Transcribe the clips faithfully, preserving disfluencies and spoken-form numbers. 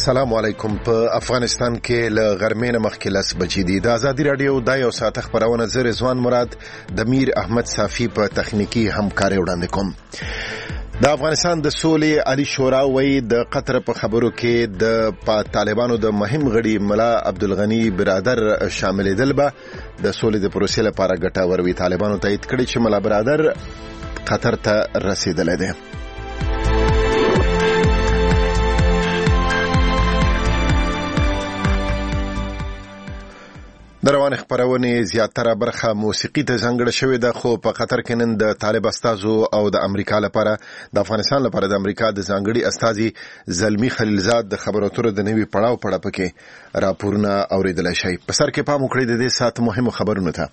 السلام علیکم. په افغانستان کې ل غرمې مخکې لس بجې دي. د ازادي رادیو د یو ساعت خبرونه زه رضوان مراد د میر احمد صافی په تخنیکی همکاري وړاندې کوم. د افغانستان د سولې عالی شورا وایي د قطر په خبرو کې د طالبانو د مهم غړي ملا عبدالغنی برادر شاملېدل به د سولې د پروسې لپاره ګټور وي. طالبانو تایید کړی چې ملا برادر قطر ته رسیدلی دی. د روانې خبرونې زیاتره برخه موسیقي ته ځانګړې شوې ده، خو په قطر کې نن د طالب استازو او د امریکا لپاره د افغانستان لپاره د امریکا د ځانګړي استازي زلمی خلیلزاد د خبرو اترو د نوي پړاو په اړه کې راپورونه اوریدلای شي. په سر کې پام وکړئ د دې ساعت مهمو خبرونو ته.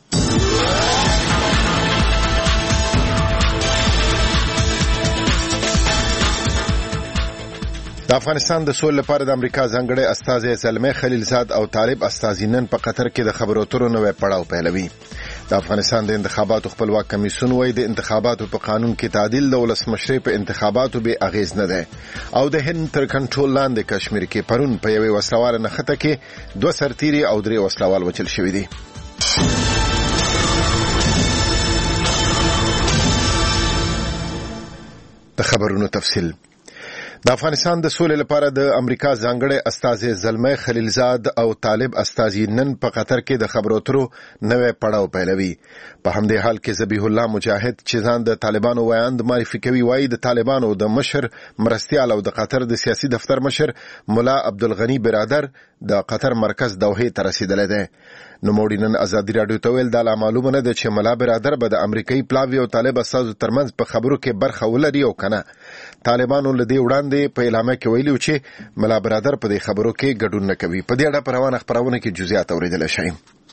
د افغانستان د سولې لپاره د امریکا ځانګړي استازي زلمی خلیلزاد او طالب استازي نن په قطر کې د خبرو اترو نوې پړاو پیلوي. د افغانستان د انتخاباتو خپلواک کمیسیون وایي د انتخاباتو په قانون کې تعدیل د ولسمشرۍ په انتخاباتو به اغیز نه ده او د هند تر کنټرول لاندې کشمیر کې پرون په یوې وسلواله نښته کې دوه سرتیري او درې وسلوال وچل شوي دي. د خبرونو تفصیل. د افغانستان د سولې لپاره د امریکا ځانګړي استازي زلمی خلیلزاد او طالب استازي نن په قطر کې د خبرو اترو نوې پړاو پیلوي. په همدې حال کې ذبیح الله مجاهد چې ځان د طالبانو وایاند معرفي کوي وایي د طالبانو د مشر مرستیال او د قطر د سیاسي دفتر مشر ملا عبدالغنی برادر د قطر مرکز دوحې ته رسیدلی دی. نوموړي نن ازادي رادیو ته ویل دا لا معلومه نه ده چې ملا برادر به د امریکایي پلاوي او طالب استازو ترمنځ په خبرو کې برخه ولري او کنه. طالبانو له دې وړاندې په اعلامیه کې ویلي چې ملا برادر په دې خبرو کې ګډون نه کوي. په دې اړه په روانه خبرونه کې جزئیات اوریدل شي.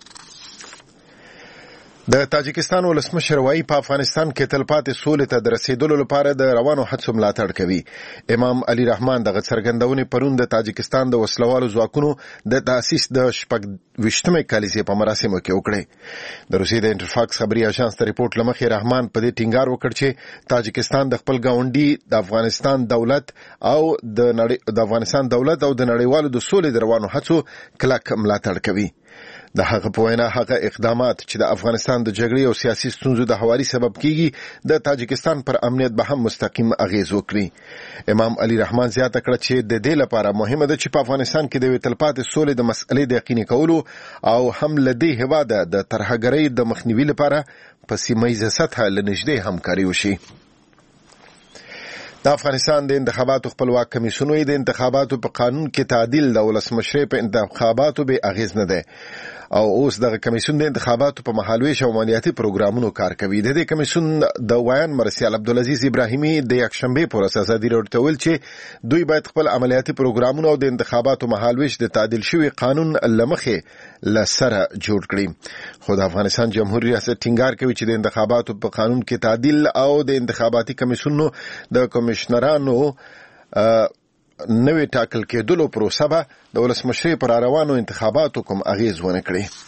د تاجکستان ولسمشر وایي په افغانستان کې تلپاتې سولې ته د رسیدلو لپاره د روانو هڅو ملاتړ کوي. امام علي رحمان دغه څرګندونې پرون د تاجکستان د وسلوالو ځواکونو د تاسیس د شپږ ویشتمې کالیزې په مراسمو کې وکړې. د روسیې د انټرفاکس خبري اژانس ته ریپورت لمخې رحمان په دې ټینګار وکړ چې تاجکستان د خپل ګاونډي د افغانستان دولت او د نړۍ د افغانستان دولت او د نړیوالو د سولې د روانو هڅو کلک ملاتړ کوي. د هغه په وینا هغه اقدامات چې د افغانستان د جګړې او سیاسي ستونزو د هواري سبب کیږي د تاجکستان پر امنیت به هم مستقیم اغیز وکړي. امام علي رحمان زیاته کړه چې د دې لپاره مهمه ده چې په افغانستان کې د تلپاتې سولې د مسئلې د یقیني کولو او هم لدی هواده د ترهګرۍ د مخنیوي لپاره په سیمه‌ییزه سطح لنږدې همکاري وشي. د افغانستان د انتخاباتو خپلواک کمیسیون د انتخاباتو په قانون کې تعدیل د ولسمشرۍ په انتخاباتو به اغیز نه ده او اوس دغه کمیسیون د انتخاباتو په مهالویش او عملیاتي پروګرامونو کار کوي. د دې کمیسیون د وایان مرسیال عبدالعزیز ابراهیمي د یکشنبه پر اساس ازادي راډیو ته ویل چې دوی باید خپل عملیاتي پروګرامونه او د انتخاباتو مهالویش د تعدیل شوی قانون لمخې لسره جوړ کړي. خو د افغانستان جمهوریت ریاست ټینګار کوي چې د انتخاباتو په قانون کې تعدیل او د انتخاباتي کمیسیونونو د کمشنرانو نوې ټاکل کېدلو پروسه به د ولسمشرۍ پر روانو انتخاباتو کوم اغیز ونه کړي.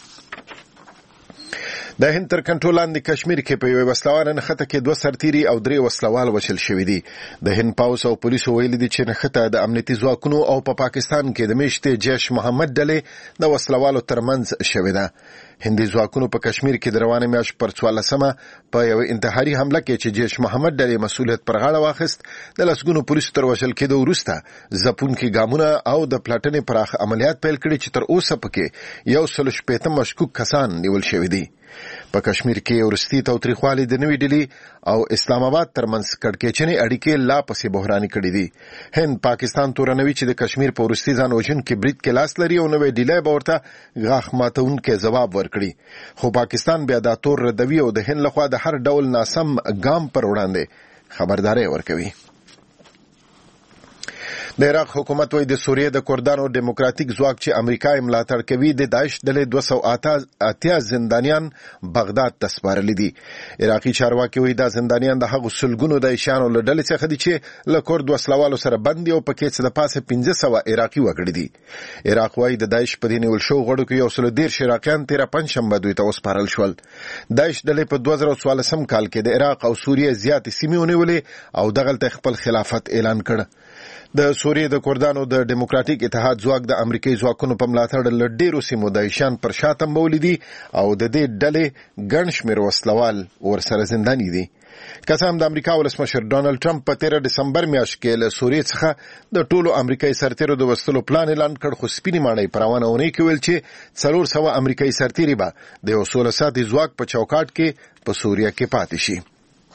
د هند تر کنټرول لاندې کشمیر کې په یوه وسلواله نښته کې دوه سرتیري او درې وسلوال وشل شوي دي. د هند پوځ او پولیسو ویلي دي چې نښته د امنیتي ځواکونو او په پا پاکستان کې د میشتې جیش محمد ډلې د وسلوالو ترمنځ شوې ده. هندي ځواکونو په کشمیر کې د روانې میاشتې پر څوارلسمه په یوه انتحاري حمله کې چې جیش محمد ډلې مسؤلیت پر غاړه واخیست د لسګونو پولیسو تر وژل کېدو وروسته ځپونکي ګامونه او د پلاټنې پراخ عملیات پیل کړي چې تر اوسه پکې یو سل شپېته مشکوک کسان نیول شوي دي. په کشمیر کې ورستي تاوتریخوالي د نوې ډلې او اسلام آباد ترمنځ کړکېچنې اړیکې لا پسې بحراني کړي دي. هند پاکستان تورنوي چې د کشمیر په ورستي ځان وژونکي برید کې لاس لري او نوې ډلې به ورته غاښ ماتونکی ځواب ورکړي. خو پاکستان بیا دا تور ردوي او د هند لخوا د هر ډول ناسم ګام پر وړاندې خبرداري ورکوي. د عراق حکومت وایي د سوریې د کردانو دیموکراتیک ځواک چې امریکا یې ملاتړ کوي د داعش ډلې دوه سوه اتیا زندانیان بغداد ته سپارلي دي. عراقي چارواکي وایي دا زندانیان د هغو سلګونو داعشیانو له ډلې څخه دي چې له کرد وسلوالو سره بند دي او پکې څه د پاسه پنځه سوه عراقي وګړي دي. عراق وایي د داعش په دې نیول شوو غړو کې یو سل دېرش عراقیان تېره پنجشنبه دوی ته وسپارل شول. داعش ډلې په دوه زره څوارلسم کال کې د عراق او سوریې زیاتې سیمې ونیولې او دغلته خپل خلافت اعلان کړ. د سوریې د کردانو د دیموکراتیک اتحاد ځواک د امریکایي ځواکونو په ملاتړ له ډېرو سیمو د ایشان پر شا تمبولي دي او د دې ډلې ګڼ شمېر وسلوال ورسره زنداني دي. که څه هم د امریکا ولسمشر ډانلډ ټرمپ په تېره ډسمبر میاشت کې له سوریې څخه د ټولو امریکایي سرتیرو د وستلو پلان اعلان کړ، خو سپینې ماڼۍ په روانه اونۍ کې ویل چې څلور سوه امریکایي سرتیري به د یو سوله ساتي ځواک په چوکاټ کې په سوریه کې پاتې شي.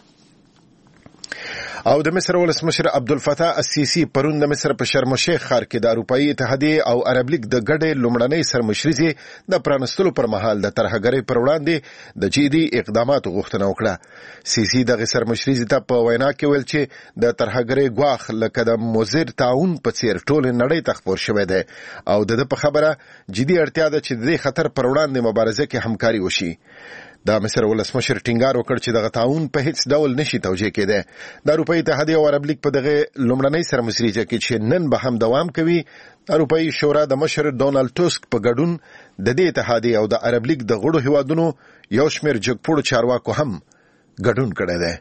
او د مصر ولسمشر عبدالفتاح السیسی پرون د مصر په شرم الشیخ ښار کې د اروپایي اتحادیې او عرب لیګ د ګډې لومړنۍ سرمشریزې د پرانستلو پر مهال د ترهګرۍ پر وړاندې د جدي اقداماتو غوښتنه وکړه. سیسی دغه سرمشریزې ته په وینا کې ویل چې د ترهګرۍ ګواښ لکه د مضر تعاون په څیر ټولې نړۍ ته خپور شوی دی او د ده په خبره جدي اړتیا ده چې د دې خطر پر وړاندې مبارزه کې همکاري وشي. د مصر ولسمشر ټینګار وکړ چې دغه تعاون په هیڅ ډول نشي توجیه کېدی. د اروپایي اتحادیې او عرب لیګ په دغه لومړنۍ سرمشریزه کې چې نن به هم دوام کوي، اروپایي شورا د مشر ډونالډ ټسک په ګډون د دې اتحادیې او د عرب لیګ د غړو هیوادونو یو شمېر جګپوړو چارواکو هم ګډون کړی دی.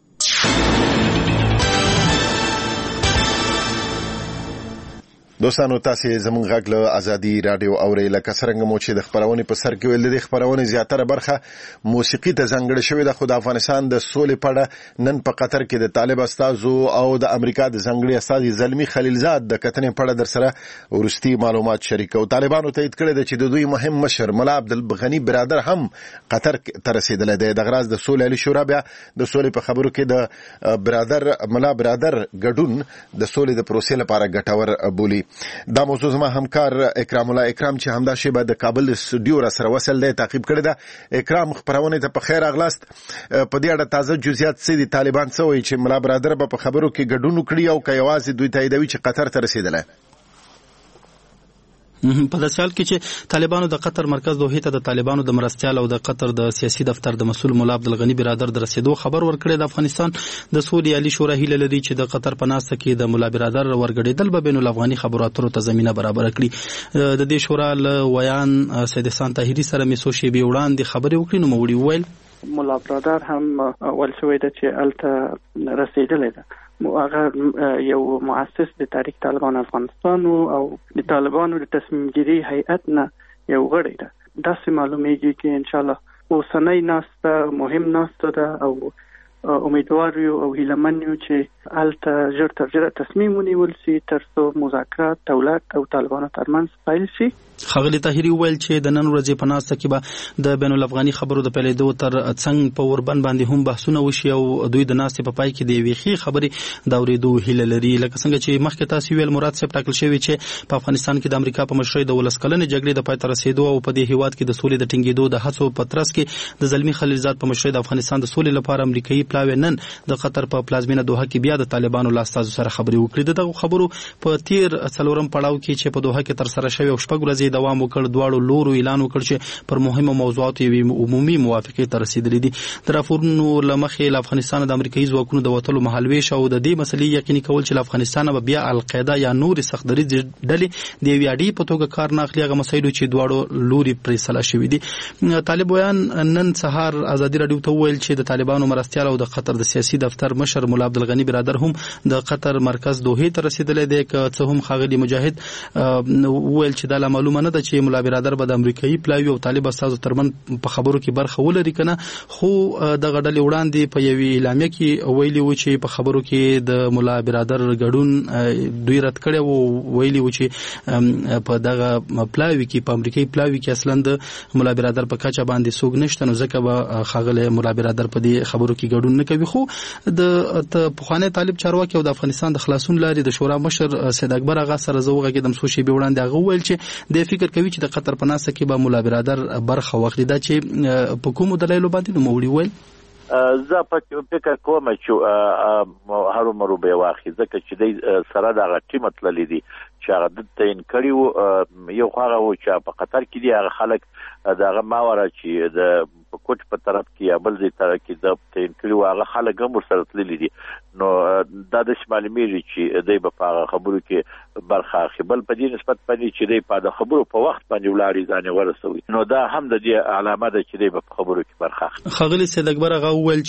دوستانو، تاسې زموږ غږ له ازادي راډیو اورئ. لکه څرنګه مو چې د خپرونې په سر کې ویل، د دې خپرونې زیاتره برخه موسیقي ته ځانګړې شوې ده، خو د افغانستان د سولې په اړه نن په قطر کې د طالب استازو او د امریکا د ځانګړي استازي زلمي خلیلزاد د کتنې په اړه در سره وروستي معلومات شریکو. طالبانو تایید کړی دی چې د دوی مهم مشر ملا عبدالغني برادر هم قطر ته رسېدلی دی. دغه راز د سولې عالي شورا بیا د سولې په خبرو کې د برادر ملا برادر ګډون د سولې د پروسې لپاره ګټور بولي. دا موضوع زما همکار اکرام الله اکرام چې همدا شی به د کابل استودیو را سره وصل دی تعقیب کړی ده. اکرام، خپرونې ته په خیر راغلاست. په دې اړه تازه جزئیات څه دي؟ طالبان څه وایي چې ملا برادر به په خبرو کې ګډون وکړي او که یوازې دوی تاییدوي چې قطر ته رسېدلی؟ په داسې حال کې چې طالبانو د قطر مرکز دوحې ته د طالبانو د مرستیال او د قطر د سیاسي دفتر د مسؤل مولا عبدالغني برادر د رسېدو خبر ورکړی. د افغانستان د سولې عالي شورا هیله لري چې د قطر په ناسته کې د مولا برادر ورګډېدل به بین الافغاني خبرو اترو ته زمینه برابره کړي. د دې شورا له ویان سید احسان طاهري سره مې څو شېبې وړاندې خبرې وکړې، نو موړي وویل مولا برادر هم ول شوی ده چې هلته رسېدلی ده. هغه یو مؤسس د تحریک طالبان افغانستان او د طالبانو د تصمیم گیری هیئت نه یو غړی ده. داسې معلومیږي چې ان شاء الله اوسنۍ ناسته مهم ناسته ده او امیدوار یو او هیلهمن یو چې هلته ژر تر ژره تصمیم ونیول شي تر څو مذاکرات دولت او طالبانو ترمنځ پیل شي. ښاغلي طاهري وویل چې د نن ورځې په ناسته کې به د بین الافغاني خبرو د پیلېدو تر څنګ په اوربند باندې هم بحثونه وشي او دوی د ناستې په پای کې د یوې ښې خبرې د اورېدو هیله لري. لکه څنګه چې مخکې تاسو ویل، مراد صاحب ټاکل شوی چې په افغانستان کې د امریکا په مشرۍ د ولس کلنې جګړې د پای ته رسېدو او په دې هیواد کې د سولې د ټینګېدو د هڅو په ترڅ کې د زلمي خلیلزاد په مشرۍ د افغانستان د سولې لپاره امریکایي پلاوی نن د قطر په پلازمینه دوحه کې بیا د طالبانو له استازو سره خبرې وکړې. دغه خبرو په تیر څلورم پړاو کې چې په دوحه کې تر سره شوی او شپږ ورځې دوام وکړ، دواړو لورو اعلان وکړ چې پر مهمو موضوعاتو یوې عمومي موافقې ته رسېدلي دي. د راپورونو له مخې له افغانستان د امریکایي ځواکونو د وتلو مهالویش او د دې مسلې یقیني کول چې له افغانستانه به بیا القاعده یا نورې سختدریځې ډلې د یوې اډې په توګه کار نه اخلي، هغه مسایلو چې دواړو لوري پرې سلا شوي دي. طالب ویان نن سهار ازادي راډیو ته وویل چې د طالبانو مرستیال او د قطر د سیاسي دفتر مشر مولا عبدالغني برادر هم د قطر مرکز دوحې ته رسېدلی دی. که څه هم ښاغلي مجاهد وویل چې دا لا معلومه نه ده چې مولا برادر به د امریکایي پلاوي او طالب استازو ترمن په خبرو کې برخه ولري کنه، خو دغه ډلې وړاندې په یوې اعلامیه کې ویلي و چې په خبرو کې د مولا برادر ګډون دوی رد کړی و. ویلي و چې په دغه پلاوي کې په امریکایي پلاوي کې اصلا د مولا برادر په کچه باندې څوک نشته، نو ځکه به ښاغلی مولا برادر په دې خبرو کې ګډون نه کوي. خو د پخوانی طالب چارواکي او د افغانستان د خلاصون لارې د شورا مشر سید اکبر آغا سره زه وغږېدم څو شېبې وړاندې. هغه وویل چې د فکر کوي چې د قطر په ناسته کې به مولا برادر برخه واخلي. دا چې په کومو دلایلو باندې نو موړي ویل زه په فکر کوم چې هرو مرو به واخلي، ځکه چې د سره د ټیم تللی دي چې هغه د تعین کړي وو. یو هغه و چې په قطر کې دي هغه خلک دغه ماوره چې د کوټ په طرف کې یا بل ځای طرف کې د تعین کړي وو، هغه خلک هم ورسره تللی دي. نو دا د شمالي میږي چې دوی به په هغه خبرو کې برخه اخلي. بل په دې نسبت باندې چې دی په د خبرو په وخت باندې ولاړې ځان ورسوي، نو دا هم د دې علامه ده چې دی په خبرو کې برخه اخلي. ښاغلي سید اکبر هغه وویل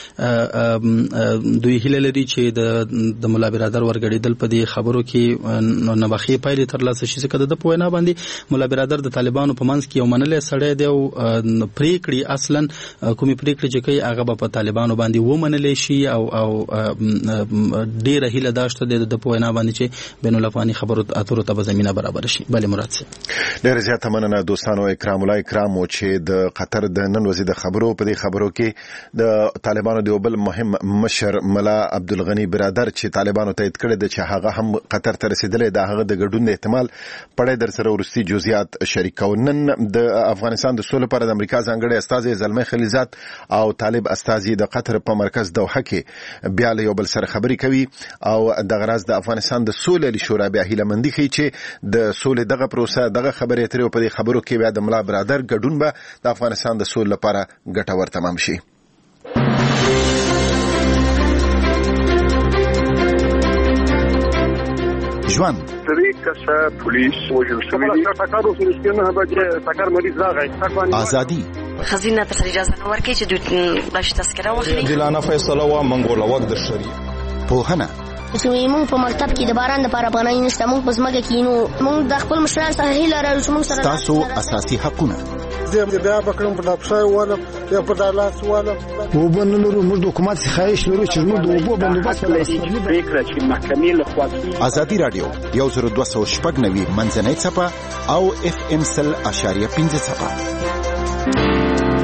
چې دوی هیله لري چې د د ملا برادر ورګړېدل په دې خبرو کې نبخي پایلې ترلاسه شي. ځکه د په وینا باندې ملا برادر د طالبانو په منځ کې یو منلې سړی دی او پریکړې اصلا کومې پریکړې چې کوي هغه به په طالبانو باندې ومنلې شي او او ډېره هیله دا شته د په وینا باندې چې بین الافغاني خبرو اترو ته به زمینه برابر شي. بله مراد سي ډېر زیاته مننه دوستانو. اکرام الله اکرام و چې د قطر د نن ورځې د خبرو په دې خبرو کې د طالبانو د بل مهم مشر ملا عبدالغني برادر چې طالبانو تایید کړی دی چې هغه هم قطر ته رسیدلی د هغه د ګډون د احتمال پړی در سره وروستي جزئیات شریکو. نن د افغانستان د سولې لپاره د امریکا ځانګړی استازی زلمي خلیلزاد او طالب استازی د قطر په مرکز دوحه کې بیا له یو بل سره خبرې کوي او د غراض د افغانستان د سولې شورا بیا هیله مندي کوي چې د سولې دغه پروسه دغه خبرې اترې په دې خبرو کې بیا د ملا برادر ګډون به د افغانستان د سولې لپاره ګټور تمام شي. ژوند پولیس وجل شوی ازادي خزینه ته اجازه نه ورکړي چې دوی بلش تذکره واخلي. دلانه فیصله وا منګوله وخت د شری پوهنه چې موږ په مکتب کې د باران لپاره پناه نشته، موږ په ځمکه کې نو موږ د خپل مشران سره هیله لرو چې موږ سره تاسو اساسي حقونه زه بیا بکرم په داپښای ولم یا په دالاس ولم وبنلو موږ د حکومت خواهش لرو چې موږ د وبو بندوبست لري فکر چې محکمې له خوا ازادي رادیو یو زر دوه سوه شپږ نوي منځنۍ څپه او اف ام سل اشاریه پنځه څپه.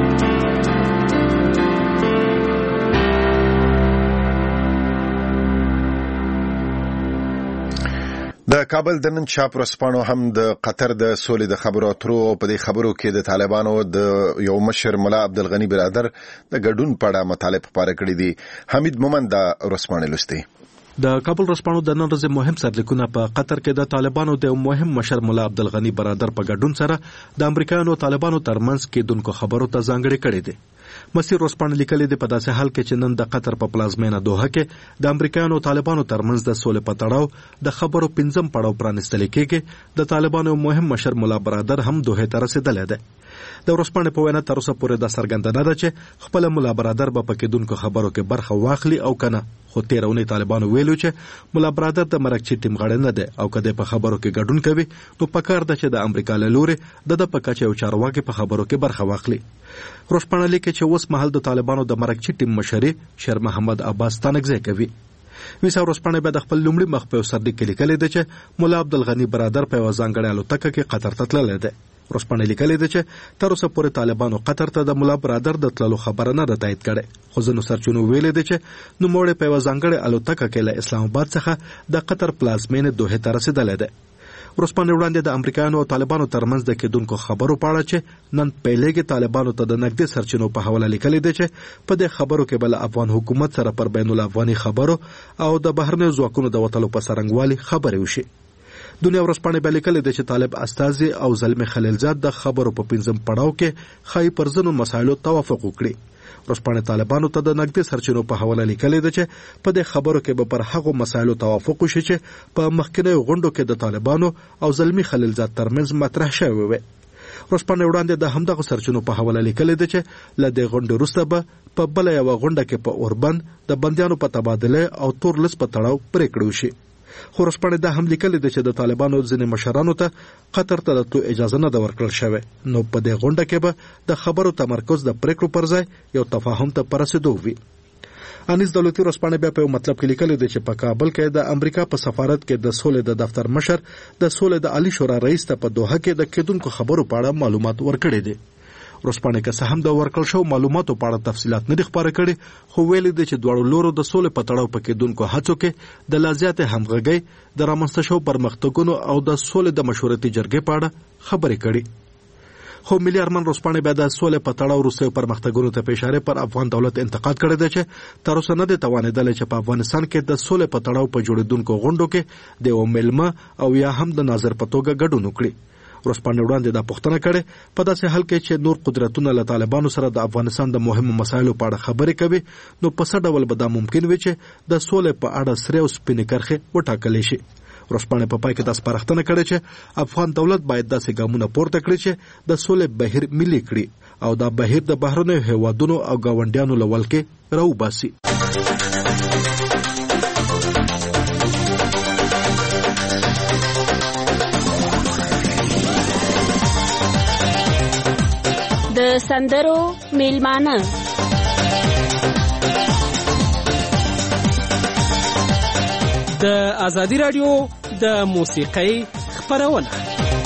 د کابل د نن چاپ ورځپاڼو هم د قطر د سولې د خبرو اترو په دې خبرو کې د طالبانو د یو مشر ملا عبدالغني برادر د ګډون په اړه مطالب خپاره کړي دي. حمید مومند د ورځپاڼې لوستي. د کابل ورځپاڼو د نن ورځې مهم سرلیکونه په قطر کې د طالبانو د مهم مشر ملا عبدالغني برادر په ګډون سره د امریکایانو طالبانو ترمنځ کې دونکو خبرو ته ځانګړي کړي دي. مسیر ورځپاڼه لیکلې ده په داسې حال کې چې نن د قطر په پلازمینه دوحه کې د امریکایانو طالبانو ترمنځ د سولې په تړاو د خبرو پنځم پړاو پرانیستل کېږي. د طالبانو مهم مشر ملا برادر هم دوحه ته رسیدلی دی. د ورځپاڼې په وینا تر اوسه پورې دا څرګنده نه ده چې خپل ملا برادر به په کېدونکو خبرو کې برخه واخلي او کنه، خو تېره اونۍ طالبانو ویلو چې ملا برادر د مرکچي ټیم غړی نه دی او که دی په خبرو کې ګډون کوي نو پکار ده چې د امریکا له لورې د ده په کچه یو چارواکي په خبرو کې برخه واخلي. ورځپاڼه لیکي چې اوس مهال د طالبانو د مرکچي ټیم مشري شیر محمد عباس ستانکزی کوي. ویسا ورځپاڼه بیا د خپل لومړي مخ په یو سرلیک کې لیکلی دی چې ملا عبدالغني برادر په یوه ځانګړې الوتکه کې قطر ته تللی دی. ورځپاڼه لیکلې ده چې تر اوسه پورې طالبانو قطر ته د ملا برادر د تللو خبره نه ده تایید کړې، خو ځینو سرچینو ویلي دي چې نوموړی په یوه ځانګړې الوتکه کې له اسلام آباد څخه د قطر پلازمینې دوحې ته رسېدلی دی. ورځپاڼې وړاندې د امریکایانو او طالبانو ترمنځ د کېدونکو خبرو په اړه چې نن پیلېږي طالبانو ته د نږدې سرچینو په حواله لیکلي دي چې په دې خبرو کې به له افغان حکومت سره پر بین الافغاني خبرو او د بهرنیو ځواکونو د وتلو په څرنګوالي خبرې وشي. دنیا ورځپاڼې بیا لیکلې ده چې طالب استازي او زلمي خلیلزاد د خبرو په پنځم پړاو کې ښایي پر ځینو مسایلو توافق وکړي. ورځپاڼې طالبانو ته د نږدې سرچینو په حواله لیکلې ده چې په دې خبرو کې به پر هغو مسایلو توافق وشي چې په مخکینیو غونډو کې د طالبانو او زلمي خلیلزاد ترمنځ مطرح شوي وي. ورځپاڼې وړاندې د همدغو سرچینو په حواله لیکلې ده چې له دې غونډې وروسته به په بله یوه غونډه کې په اوربند د بندیانو په تبادله او تور لیست په تړاو پرېکړې وشي. خو ورځپاڼې دا هم لیکلې ده چې د طالبانو ځینې مشرانو ته قطر ته د تلو اجازه نه ده ورکړل شوې، نو په دې غونډه کې به د خبرو تمرکز د پرېکړو پر ځای یو تفاهم ته په رسېدو وي. انیس دولتي ورځپاڼه بیا په یو مطلب کې لیکلې ده چې په کابل کې د امریکا په سفارت کې د سولې د دفتر مشر د سولې د عالی شورا رئیس ته په دوحه کې د کېدونکو خبرو په اړه معلومات ورکړي دي. ورځپاڼې که څه هم د ورکړل شوو معلوماتو په اړه تفصیلات نه دي خپاره کړي، خو ویلي دي چې دواړو لورو د سولې په تړاو په کېدونکو هڅو کې د لا زیاتې همغږۍ د رامنځته شوو پرمختګونو او د سولې د مشورتي جرګې په اړه خبرې کړي. خو ملي ارمان ورځپاڼې بیا د سولې په تړاو وروستیو پرمختګونو ته په اشاره پر افغان دولت انتقاد کړی دی چې تر اوسه نه دی توانېدلی چې په افغانستان کې د سولې په تړاو په جوړېدونکو غونډو کې د یو میلمه او یا هم د ناظر په توګه ګډون وکړي. ورځپاڼې وړاندې دا پوښتنه کړې په داسې حال کې چې نور قدرتونه له طالبانو سره د افغانستان د مهمو مسایلو په اړه خبرې کوي، نو په څه ډول به دا ممکن وي چې د سولې په اړه سرې او سپینې کرښې وټاکلی شي. ورځپاڼې په پای کې دا سپارښتنه کړې چې افغان دولت باید داسې ګامونه پورته کړي چې د سولې بهیر ملي کړي او دا بهیر د بهرنیو هیوادونو او ګاونډیانو له ولکې راوباسي. د سندرو میلمانه د ازادي رادیو د موسیقۍ خپرونه.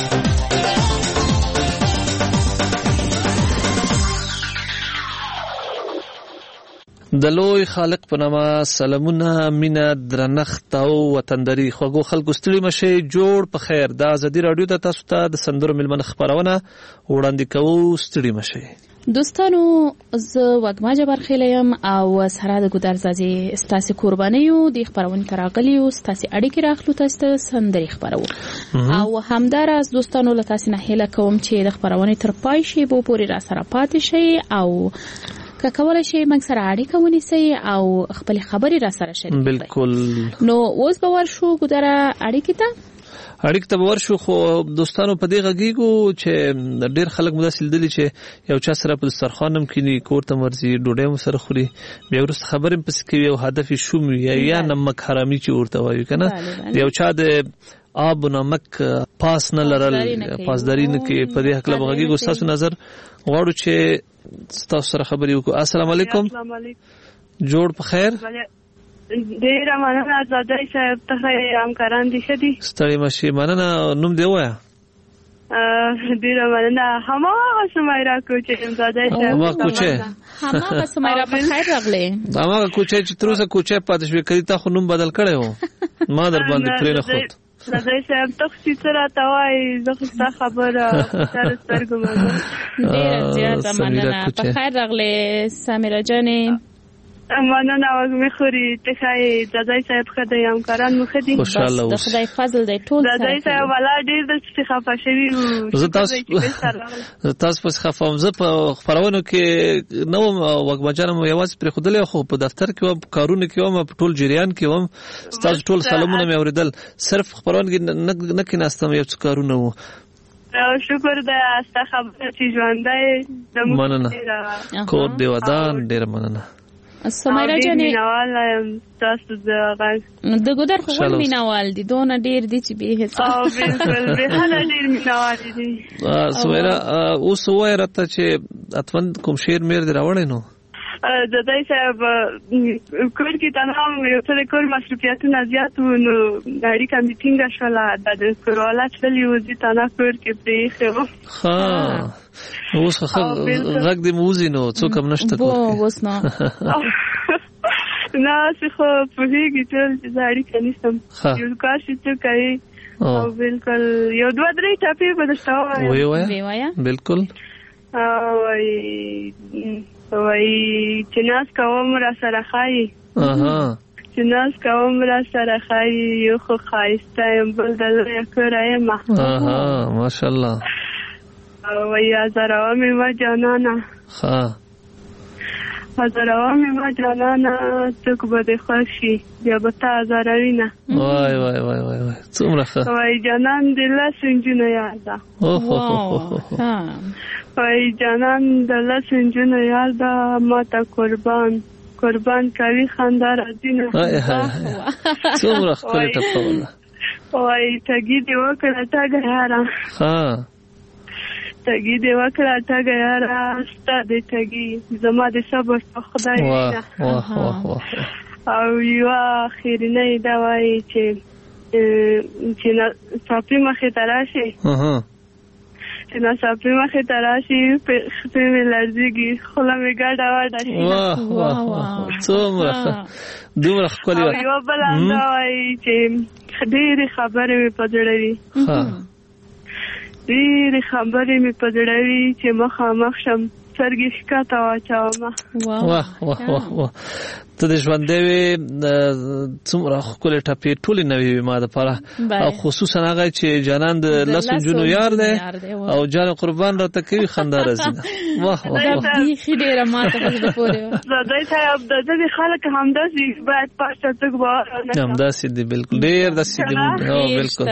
د لوی خالق په نامه سلامونه، مینه، درنښت او وطنداري. خوږو خلکو ستړي مشئ، جوړ په خیر. د ازادي رادیو ته تاسو ته د سندرو میلمنه خپرونه وړاندې کوو. ستړي مشئ دوستانو. زه وګما جبر خیلیم او سره د ګودرزازي ستاسو قربانیو د خبرونه تراغلیو ستاسو اړیکې راخلو تاسو سندري خبرو او همدارس دوستانو له تاسو نه هیله کوم چې د خبرونه تر پای شي بو پوری را سره پاتې شي او که کولای شي موږ سره اړیکه ونیسئ او خپل خبري را سره شریک کړئ. بالکل. نو اوس به ورشو ګودره اړیکې ته اړیکې ته ورشو. خو دوستانو په دې غږیږو چې ډېر خلک مداسل دي چې یو چا سره په دسترخوان هم کینی، کور ته مرزي، ډوډۍ هم سره خوري، بیا وروسته خبرې هم پسې کوي او هدف یې شوم وي یا نمک حرامي چې ورته وایي که نه. یو چا د آب و نمک پاس نه لرل، پاسداري نه کوي. په دې هکله به غږیږو. ستاسو نظر غواړو چې ستاسو سره خبرې وکړو. السلام علیکم. جوړ په خیر. ډیره مننه آزادۍ صاحب، ته همکاران دي ښه دي؟ ستړي مشئ. مننه. نوم دې ووایه. ډیره مننه. هماغه سمیرا کوچه آزادۍ صاحب. هماغه کوچه هماغه سمیرا په خیر راغلی. هماغه کوچه چې تر اوسه کوچه پاتې شوې. کدي تا خو نوم بدل کړی و، ما در باندې پرې نه خود. آزادۍ صاحب ته خو چې څه راته وایي زه خو ستا خبره سر سترګو منم. ډیره زیاته مننه. په خیر راغلی سمیرا جانې. مننه. وږمې خوري ته ښایي. دادی صاحب ښه دی، همکاران مو ښه دي؟ خوشحاله اوس د خدای فضل دی. ټول دادی صاحب والا ډېر د چې خفه شوي وو. زه تاسو تاسو پسې خفه وم. زه په خپرونو کې نه وم، وږمه جانه مو یوازې پرېښودلی، خو په دفتر کې وم، په کارونو کې وم، په ټول جریان کې وم. ستاسو ټول سلامونه مې اورېدل. صرف خپرونه کې نه کېناستم، یو څه کارونه وو. شکر ده ستا خبره چې ژوندی د موږ. مننه. کور دې ودان. ډېره مننه. سمیرا جانې مینوال تاسو د غږ د ګودر خو ول مینوال دي، دونه ډیر دي چې به حساب. او بالکل به حالا ډیر مینوال دي. سمیرا اوس وای راته چې اتمن کوم شعر مېر دی راوړی نو د دای صاحب کور کې تنام یو څه کور مصرفیاتونه زیات وو، نو اړیکه مې ټینګه شوله. د کوروالا تللي وو چې تنا کور کې پرېښی وو. ښه اوس غږ دې موزي نو څوک هم نشته کور کې. اوس نه نه څه خو پوهېږي ټول چې زه اړیکه نیسم. یو کار چې څه کوي او بالکل یو دوه درې ټاپې به درته ووایم. ووایه. بالکل. وایي وای چې ناز کوم را سره خایي. اها چې ناز کوم را سره خایي، یو خو ښایسته یم بل د لویه کوره یم. اها ماشاءالله. وای ازاروه مې ما جانانه. ښه ازاروه مې ما جانانه، څوک به دې خوښ شي بیا به تا ازاروي نه. وای وای وای وای وای څومره ښه. وای جانان دې لس نجونو یار ده. وای جانان د لس نجونو یار ده، ما ته قربان قربان کوي خندا راځي نه. څومره ښکلې ټپه. وای تګي دې وکړه تګه یاره. ښه تګي دې وکړه تګه یاره، ستا دې تګي زما دې صبر په خدای نه. واه واه واه. او یوه اخرنۍ دا وایي چې چې ناڅاپي مخې ته راشي، چې ناڅاپي مخې ته راشي خپې مې لړزېږي، خوله مې ګډه وډه شي. واه واه واه څومره دومره ښکلې. او یوه بله دا وایي چې ډېرې خبرې مې په زړه وي، ډېرې خبرې مې په زړه وي چې مخامخ شم سرګي ښکته واچوم. واه واه واه واه ته د ژوندې وې څومره ښکلې ټپې ټولې نوې وې ما دپاره، او خصوصا هغه چې جانان د لسو نجونو یار دی او جان قربان راته کوي خندا راځي. واه واه بیخي ډېره ماته په زړه پورې وه. زادی صاحب د ځینې خلک همداسې باید پاشه څوک باور ونه کړي. همداسې دي بالکل ډېر داسې دي. بالکل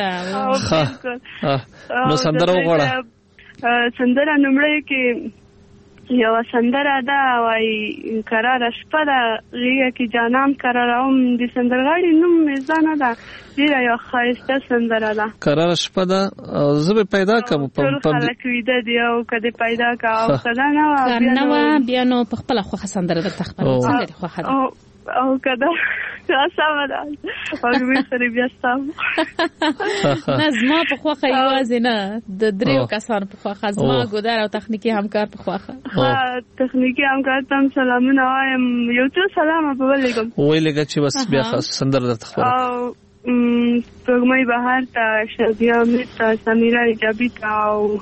نو سندره وغواړه. سندره لومړی کې یوه سندره ده وایي کراره شپه ده غېږه کې جانان کرارهوم. د سندرغاړي نوم مې زده نه ده، ډېره یوه ښایسته سندره ده. کراره شپه ده زه به پیدا کړم. ټول خلک ویده دي او که دې پیدا کړه او که دا نه وه نه وه بیا نو په خپله خوښه سندره درته خپله څنګه دې خوښه ده او که دا سمه ده وږمې سره بیا ستا نه زما په خوښه یوازې نه د دریو کسانو په خوښه، زما ګودر او تخنیکي همکار په خوښه. تخنیکي همکار ته هم سلامونه وایم. یو څو سلام به ولېږم ویلېږه چې بس بیا سندره درته خپله او سپوږمۍ بهار ته، شادیه امیر ته، سمیره ایجابي ته او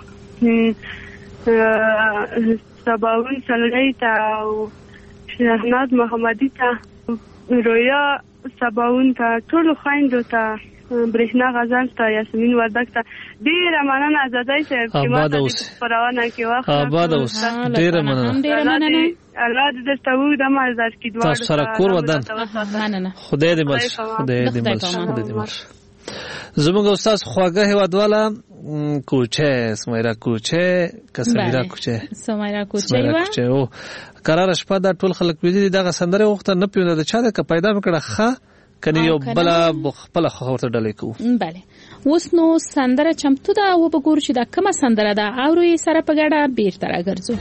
سباون سلګۍ ته او شهناز محمدي ته، رویا سباون ته، ټولو خویندو ته، برېښنا غزل ته، یاسمین وردګ ته ډېره مننه. آزادۍ صاحب چې ما ته د خپرونه کې وخت آباده اوسې. ډېره مننه. الله دې درته اوږده عمر درکړي دواړو ته. تاسو سره کور ودان. مننه. خدای دې مل شي. خدای دې مل شي. خدای دې مل شي. زموږ استاد خواږه هیوادواله کوچه سمیرا کوچه کسمیرا کوچه سمیرا کوچه او قرار شپه دا ټول خلک ویلي دغه سندره وخت نه پیونه د چا د پیدا وکړه ښه کني یو بل خپل خورته ډلې کو. بله اوس نو سندره چمتو ده او به ګور چې دا کومه سندره ده او یې سره په ګډه بیرته راګرځو.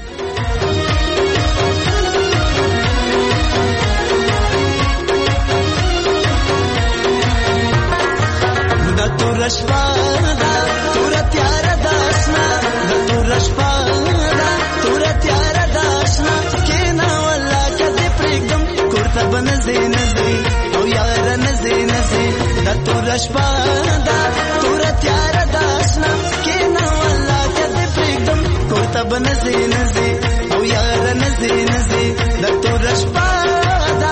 دا تور شپه دا تور تیار داسنا دا تور شپه دا تور تیار داسنا کینا ولا کدی پرګم کوړه بنځي نځي او یار نځي نځي دا تور شپه دا تور تیار داسنا کینا ولا کدی پرګم کوړه بنځي نځي او یار نځي نځي دا تور شپه دا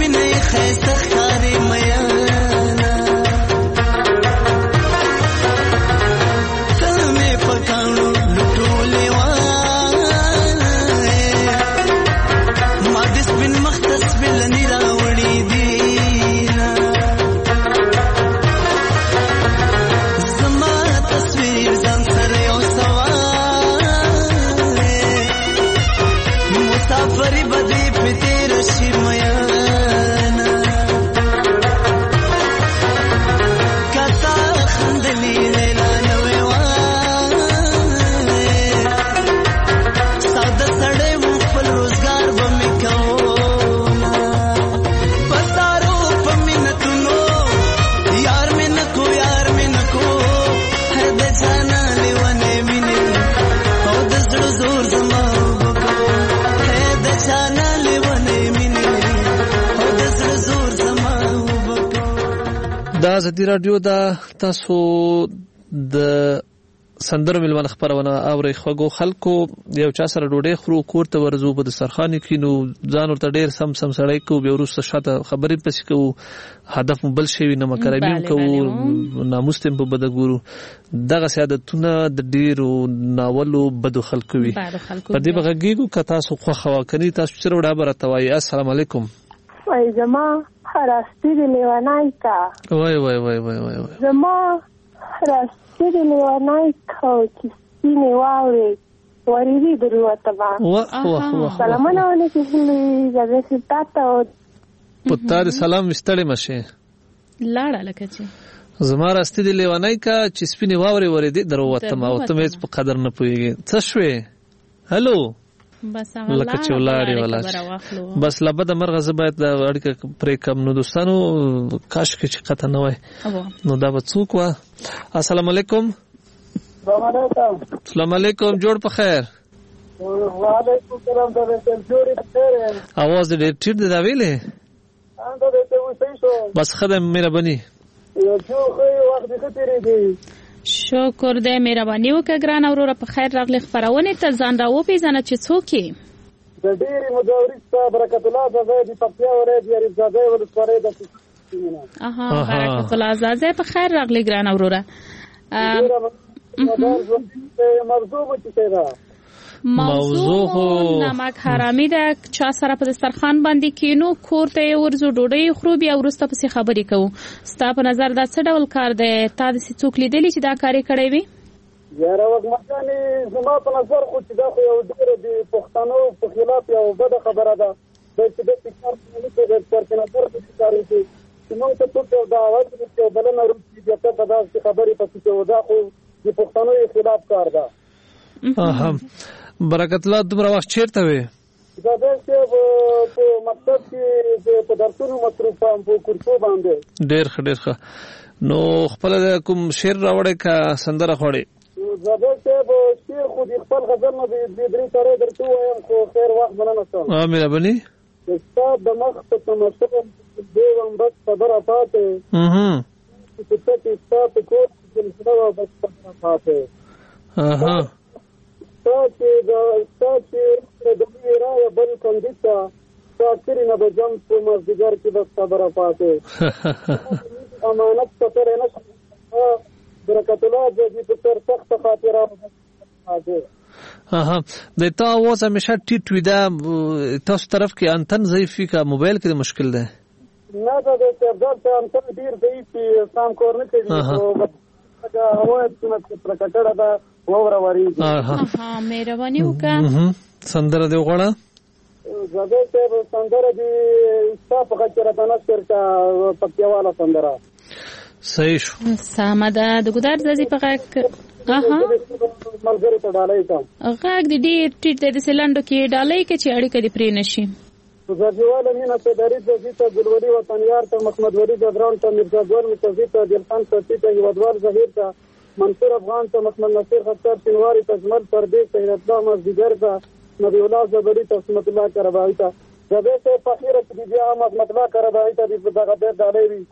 سپینې ښایسته ښکارې میانا کله مې په کاڼو لټولې وای ما د سپین مخ ته سپېلنې راوړې دي زما تصویر ځان سره یو سوال مسافري به دې په تېره شي میانا که تا خندلې لیلا نوې وای ساده سړی و خپل روزګار به مې کومه په سارو په منتونو یار مې نه کو یار مې نه کو هر د جانا لیونې مینې او د زړه زور زما وبکو هر د جانا لیونې مینې او د زړه زور زما وبکو. دا ازادي رادیو دا تاسو د سندرو ملمن خبرونه اوري خوګو خلکو یو چا سره ډوډۍ خورو کور ته ورزو په دسترخوان کې نو ځان ورته ډیر سم سم سړی کو بیا وروسته شاته خبرې پسې کو هدف بل شي نه مکرمیم کو ناموس تم په بد ګورو دغه سیادتونه د ډیرو ناولو بدو خلکو وي په دې بغږیګو که تاسو خو خوا کني تاسو سره وړه برتوي. السلام علیکم. وای زما راستی دی لیوانای کا وای وای وای وای وای زما راستی دی لیوانای کا چې سپینې واورې وریدي دروته با واه واه واه سلامونه علیکم زه زه تاسو پتا دې سلام مستړې مشه لاړه لکه چې زما راستی دی لیوانای کا چې سپینې واورې وریدي دروته ما او ته مې په قدر نه پويږي څه شوې هالو بس هغه لکه چې ولاړې ولا بس لبد مرغه زبایت د اړیکه پرې کم نو دوستانو کاش کې چې قطه نه وای نو دا به څوک وا. السلام علیکم. السلام علیکم. السلام علیکم. جوړ په خیر. وعلیکم السلام. دا جوړ په خیر. اواز دې ټیټ دی دا ویلې انده دې ته وسې شو بس خدای مهرباني یو څو وخت دې تیرې دی. شکر دې مهرباني وکړه ګران اوره په خیر راغلی خبرونه ته ځان راو پیژنه چې څوک یې د ډېری مجاوري صاحب برکت الله زاده د پکتیا ولایت یاري زاده ولسوالۍ د اها برکت الله زاده په خیر راغلی ګران اوره موضوع چې دا موضوع نمک حرامي ده چا سره په دسترخوان باندې کینو کور ته ورزو ډوډۍ خورو بیا ورسته پسې خبرې کوو ستا په نظر دا څه ډول کار دی تا د څوک لیدلی چې دا کار کړی وي یاره وګمانې زما په نظر خو چې دا خو یو ډېر د پښتنو په خلاف یو بده خبره ده د چې د کار نه کوي پر نظر په کار کې چې موږ ته څه دعوت چې بلنه روسي بیا ته دا خبرې پسې کوو دا خو د پښتنو خلاف کار ده. اها برکت الله دومره وخت چیرته وې دا چې په مکتب کې په درسونو مصروف ام په کورسو باندې ډېر ښه ډېر ښه نو خپل کوم شعر راوړې کا سندره خوړې زده چې په شعر خو د خپل غزل نه د درې سره درته وایم خو خیر وخت بنه نشم ها مهرباني استاد د مخ په تماشا دیوم بس خبره پاتې اها چې څه چې استاد کو چې څه بس خبره پاتې اها چې دا چې د دې راي بل کندیتا ساتري نه بجم په مزدګر کې بس خبره پاتې امانت ستاره نه برکت الله دې په تر سخت خاطره راځي. اها د تا आवाज همیشه ټیټ وي دا تاسو طرف کې انتن ضعیفي کا موبایل کې مشکل ده نه دا د تبدل ته انتن ډیر ضعیفي سام کور نه کوي او دا هوا چې پرکټړه دا ووره وریږي. اها مهرباني وکړه سندره دی وغواړه زده چې سندره دی صاحب خاطر ته نشر کا پکیواله سندره صحیح شو سامده د ګدار زازي په غاک اها ملګری ته ډالۍ کوم غاک دی ډیر ټیټ د سلندو کې ډالۍ کې چې اړیکه دی پرې نشي زاجواله مینا ته درې د زیته ګلوري وطنیار ته محمد ولی جبران ته مرزا ګل متزی ته دلخان ستی ته یودوار ظهیر ته منصور افغان ته محمد نصیر خطر شنواری تجمل پردیس ته رضا مزدیګر ته نبی الله زبری ته رحمت الله کربای ته زبې ته فقیر ته بیا رحمت الله کربای ته دغه ډېر ډالۍ وی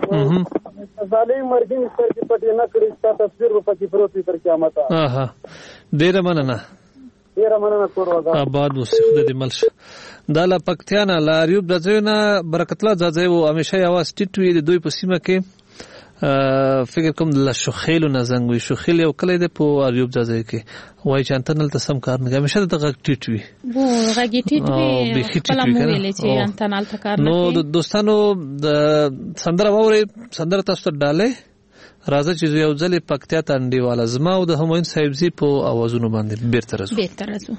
ظالم مرګین سر کې پټ نه کړی ستا تصویر په کې پروت تر قیامت. اها ډیر مننه ډیر مننه کور وځه آباد وسه خدای دې ملش. دا له پکتیا نه له ایوب ځاځیو نه برکت الله ځاځی و همیشه یې اواز ټیټ وي د دوی په سیمه کې فکر کوم له شوخیلو نه زنګ وي شوخیل یو کلی دی په ایوب ځاځی کې وایي چې انتن هلته سم کار نه کوي همیشه دلته غږ ټیټ وي غږ یې ټیټ وي خپله مو ویلې چې انتن هلته کار نه کوي. نو د دوستانو د سندره واورئ سندره تاسو ته ډالۍ راځه چې یو ځلې پکتیا ته انډیواله زما او د همایون صاحبزي په اوازونو باندې بیرته راځو بیرته راځو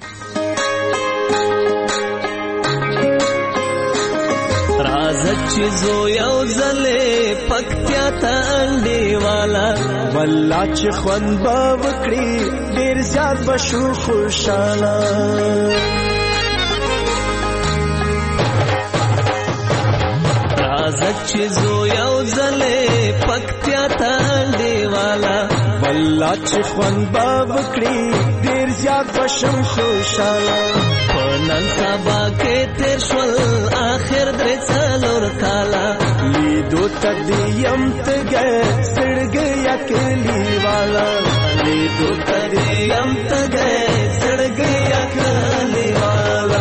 راځه چې زو یو ځلې پکتیا ته انډیواله والله چې خوند به وکړي ډېر زیات به شو خوشحاله راځه چې زو یو ځلې پکتیا ته انډیواله والله چې خوند به وکړي ډېر زیات به شم خوشحاله په نن سبا کې تېر شول آخر درې څلور کاله لیدو ته دې یم تږی زړګی کلیواله لیدو ته دې یم تږی زړګی کلیواله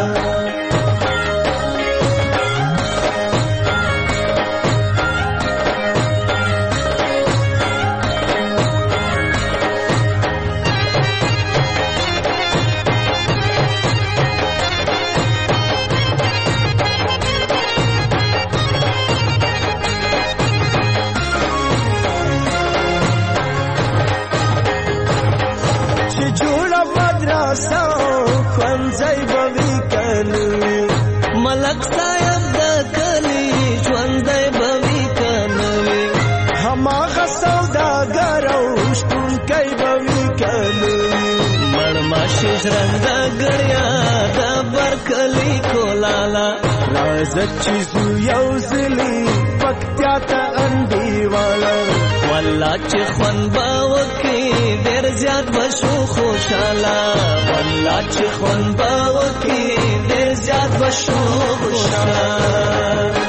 خوانځای بوي کنوي ملک صاحب د کلی ژوندۍ بوي کنوي هماغه سوداګر او شتونکی بوي کنوي مړماشي ژرنده ګړیا د برکلي کولاله راځه چې زو یو ځلې پکتیا ته انډیواله والله چې خوند به وکړي ډېر زیات به شو خوشحاله والله چې خوند به وکړي ډېر زیات به شو خوشحاله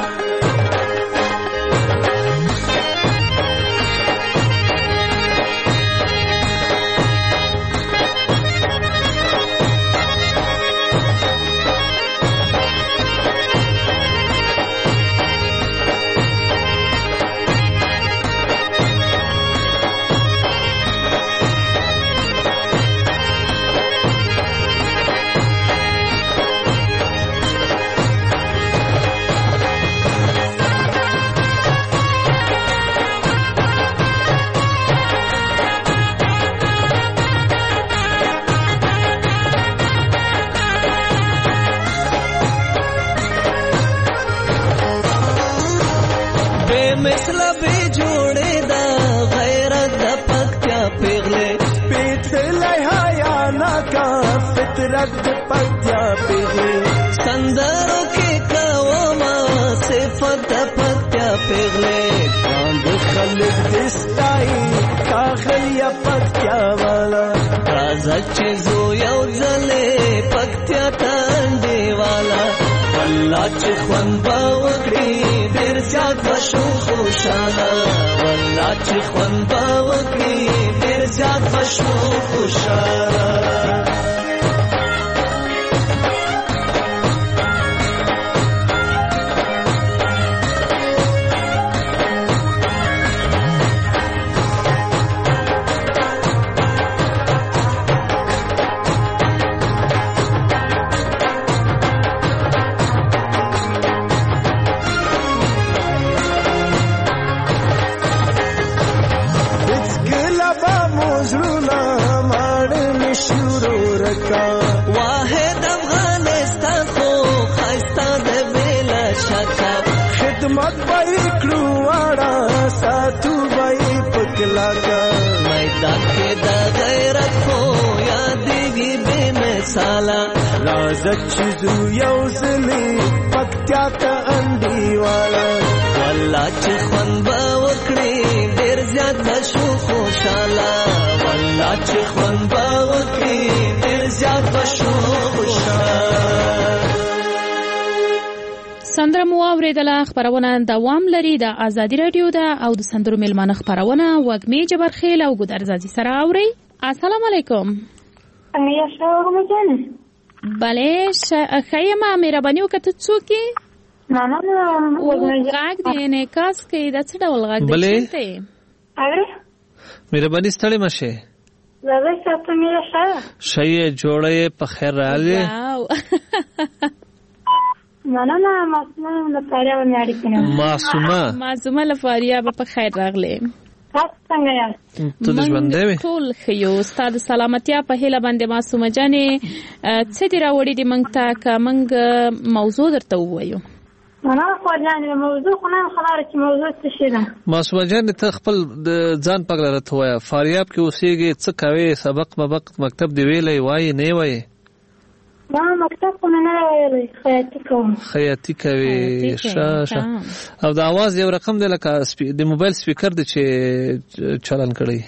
سندرو کې کوما صفت پکتیا پیغلې کاند خلک دستای کاخلیا پکتیا والا راځه چې زو یو ځلې پکتیا ته انډیواله والله چې خوند به وکړي ډېر زیات به شو خوشحاله والله چې خوند به وکړي ډېر زیات به شو خوشحاله واحد افغانستان خو خایسته د بلا شکا خدمت به کړو واړه ساتو به پکلاکا میدان کې د غیرت خو یادېږي بې مثاله راځه چې زو یو ځلې پکتیا ته انډیواله والله چې خوند به وکړي ډېر زیات به شو خوشحاله والله چې خوند به وکړي ډېر زیات به شو خوشحاله. سندره مو اوریدله. خبرونه دوام لري د ازادي رادیو ده او د سندرو میلمانه خبرونه وګمې جبرخیل او ګودرزازي سره اوري. السلام علیکم. امي السلام علیکم. بله ښه ما مهرباني وکړه ته څوک یې؟ نه نه نه غږ دی انعکاس کوي دا څه ډول غږ دی؟ بلې مهرباني ستړې مه شې. زه ښه ته مې ښه ښه یې جوړه یې په خیر راغلې. نه نه نه معصومه له فاریاب مې اړیکه نه معصومه معصومه له فاریاب په خیر راغلې. تاسو څنګه یاست؟ ته د ژوندی وې؟ ټول ښه یو. ستا د سلامتیا په هیله باندې معصومه جانې څه دې راوړي دي موږ ته که موږ موضوع درته ووایو؟ نه خو جانې موضوع خو نه خبره چې موضوع څه شي ده. معصومه جانې ته خپل د ځان په اړه راته ووایه. فاریاب کې اوسېږې څه کوې؟ سبق مبق مکتب دې ویلی وایې نه یې وایې؟ ما مکتب خو مې نه ویلی خیاطي کوم. خیاطي کوې ښه ښه. او د اواز یو رقم دی لکه د موبایل سپیکر دی چې چالان کړی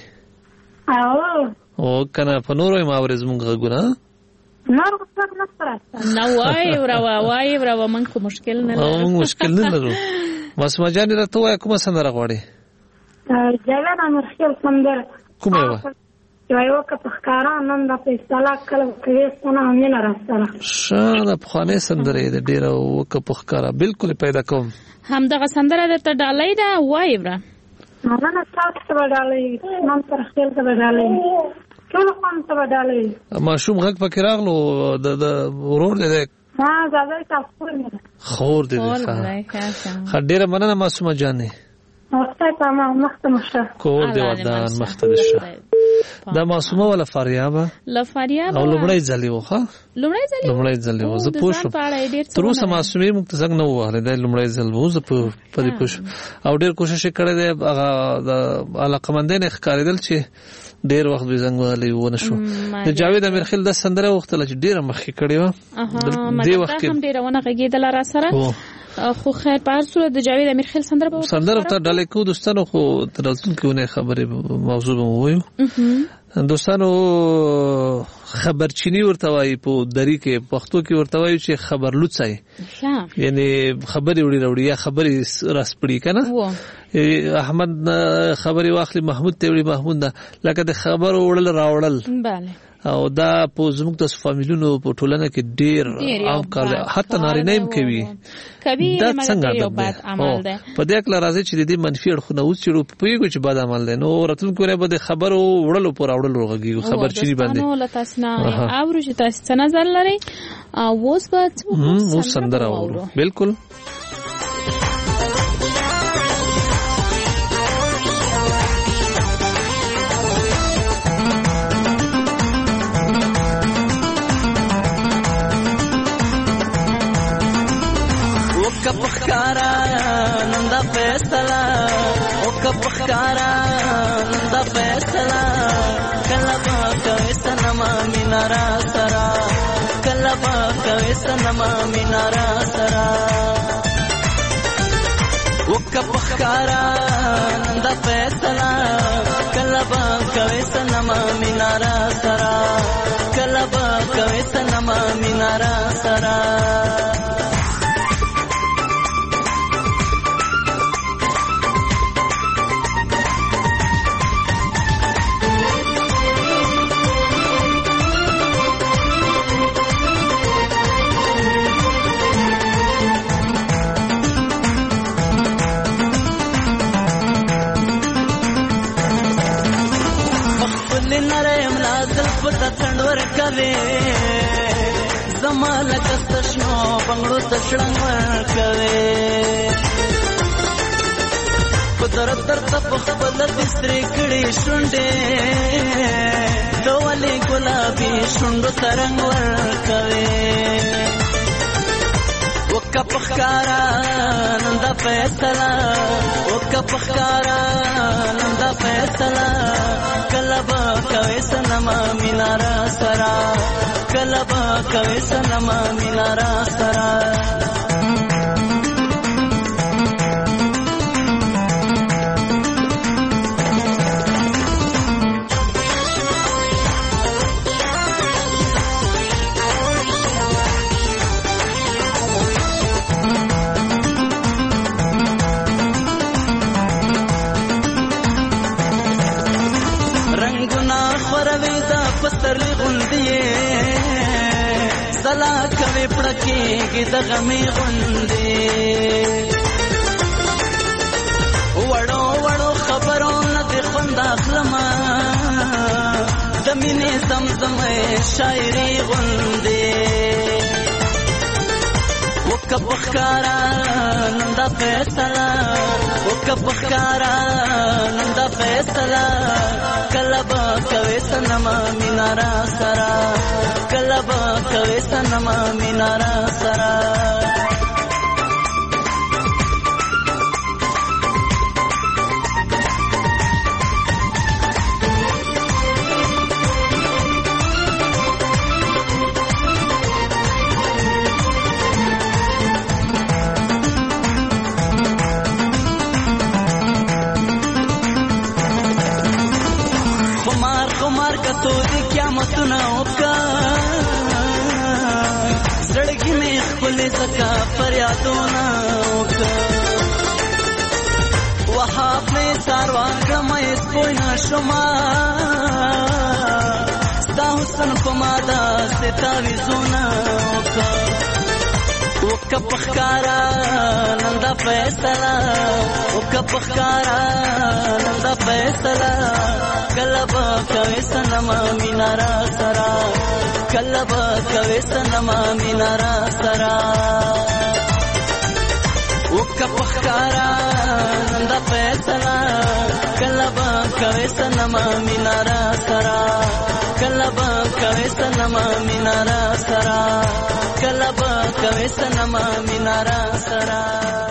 او که نه په نورو یې ما اورې زمونږ غږونه نور غږ نشته راته نه وایې وروه وایې وروه موږ خو مشکل نه لرو. موږ مشکل نه لرو. معصومه جانې راته ووایه کومه سندره غواړې؟ جاوید امیرخیل سندره. کومه یوه؟ یو که په ښکاره نن د فیصله کله کوې ستنه مینه راسره. ښه د پخوانۍ سندرې د ډېره وکه په ښکاره بلکل پیدا کوم. همدغه سندره درته ډالۍ ده وایې وره. نه نه تاسو ته به ډالۍ نن تر خیل ته به ډالۍ ټولو خوند ته به ډالۍ. ماشوم غږ پکې راغلو د ورور دی دی زادی تاسو خور مې ده. خور دی دی ښه ډېره مننه معصومه جانې. وخته تمام مخته مشه کور دی ودان مخته دې شه. دا معصومه ولا فاریابه؟ له فاریاب او لومړی ځلې و ښه لومړی ځلې لومړی ځلې و زه پوه شوم. تر اوسه معصومې موږ ته زنګ نه ووهلی دا لومړی ځل و زه په دې پوه شوم. او ډېر کوشش یې کړی دی هغه د علاقمندۍ نه یې ښکارېدل چې ډېر وخت به زنګ وهلی ونه شو. د جاوید امیرخیل دا سندره وغوښتله چې ډېره مخکې کړې وه دې وخت کې هم ډېره ونه غږېدله را سره خو خیر په هر صورت د جاوید امیرخیل سندره به سندره ته ډالۍ کوو دوستانو. خو تر راتلونکې اونۍ خبرې موضوع به مو ووایو دوستانو. خبرچینی ورته وایي په دري کې پښتو کې ورته وایو چې خبر لوڅی یعنی خبرې وړي راوړي یا خبرې راسپړي که نه. احمد خبرې واخلي محمود ته وړي محمود نه لکه د خبرو وړل راوړل. بله او دا په زموږ د فامیلونو په ټولنه کې ډېر عام کار دی حتی نارینه هم کوي. دا څنګه بد عمل دی؟ په دې اکله راځي چې د دې منفي اړخونه وڅېړو پوهېږو چې بد عمل دی. نو راتلونکي ورځ به د خبرو وړلو په راوړلو غږېږو خبرچیني باندې. له تاسو نه اورو چې تاسو څه نظر لرئ. اوس به اوس سندره اورو. بلکل پخکارا نندا فیصلہ او کا پخکارا نندا فیصلہ کلبا کوي سنما مینارا سرا کلبا کوي سنما مینارا سرا او کا پخکارا نندا فیصلہ کلبا کوي سنما مینارا سرا کلبا کوي سنما مینارا سرا تندور کوي زما لکه ستشنو بنگړو تشړنګ ور کوي قدرت درته په خپل دستري کړي شونډې دوالي ګلابي شونډو ترنګ ور کوي وکه پخکارا نندا فیصله وکه پخکارا نندا فیصله کلبا کوي سنما مینارا سرا کلبا کوي سنما مینارا سرا کلا کوي پړکیږي د غمې غوندې وړو وړو خبرو نه دې خوند اخلمه د مینې زمزمې شاعري غوندې وکه بخکارا نن دا فیصله وکه بخکارا نن دا فیصله کله به کوي سنما مینا را سره کله به کوي سنما مینا را سره تو دې قیامتونه وکا زړګي مې خپل زکا فریادونه وکا وهاب مې ساروان کمې سپوینه شما ستا حسن په ماده ستاوي زونه وکا وکا پخکارا نندا فیصله وکا پخکارا نندا فیصله کلبا کوي سنما مینا را سرا کلبا کوي سنما مینا را سرا وکا پخکارا نندا فیصله کلبا کوي سنما مینا را سرا کلبا کوي سنما مینا را سرا کلبا کوي سنما مینا را سرا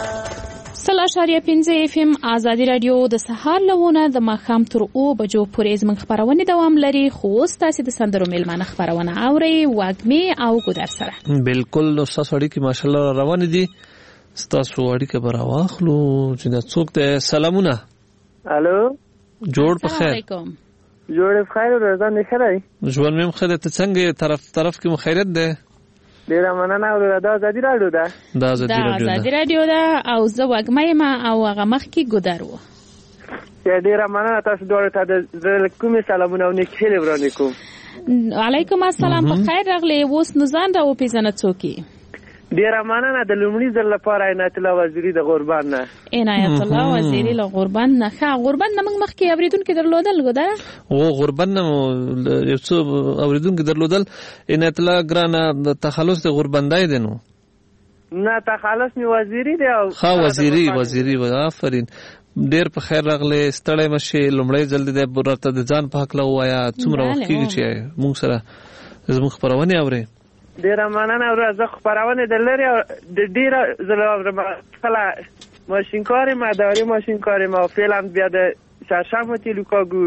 سل اشاریه پنځه اف ام ازادي رادیو د سهار لونه د ماښام تر او بجو پورې زموږ خبرونه دوام لري خو ستاسو د سندرو میلمانه خبرونه اوري واګمي او ګودر سره بالکل نو تاسو اړیکې ماشالله روان دي تاسو اړیکې به راواخلو چې دا څوک ته سلامونه الو جوړ په خیر جوړ په خیر ورځ نه خیرای ژوند مې خیر ته څنګه طرف طرف کې مخیرت ده ډیره مننه او دا ازادي رادیو ده دا ازادي رادیو ده ازادي رادیو ده او زه وګمای ما او هغه مخ کې ګودر و ډیره مننه تاسو دوه ته د کومې سلامونه او نیک هیله ورانه کوم علیکم السلام په خیر راغلی اوس نو ځان را وپیژنه څوکي ډیره مننه د لومړي ځل لپاره عنایت الله وزیری د غربان نه عنایت الله وزیری له غربان نه ښه غربان نه موږ مخکې اوریدونکو درلودل ګودره او غربان نه یو څو اوریدونکو درلودل عنایت الله ګرانه د تخلص د غربندای دی نو نه تخلص می وزیری دی او ښه وزیری وزیری آفرین ډیر په خیر راغلی ستړی مشه لومړی ځل د برته د ځان په حق لا وایا څومره وخت کېږي چې موږ سره زموږ خبرونه اوري ډیره مننه او زه خبرونه د لري د ډیره زلوره خلا ماشین کار ما داری ماشین کار ما فعلا بیا د شرشم تلوکاگو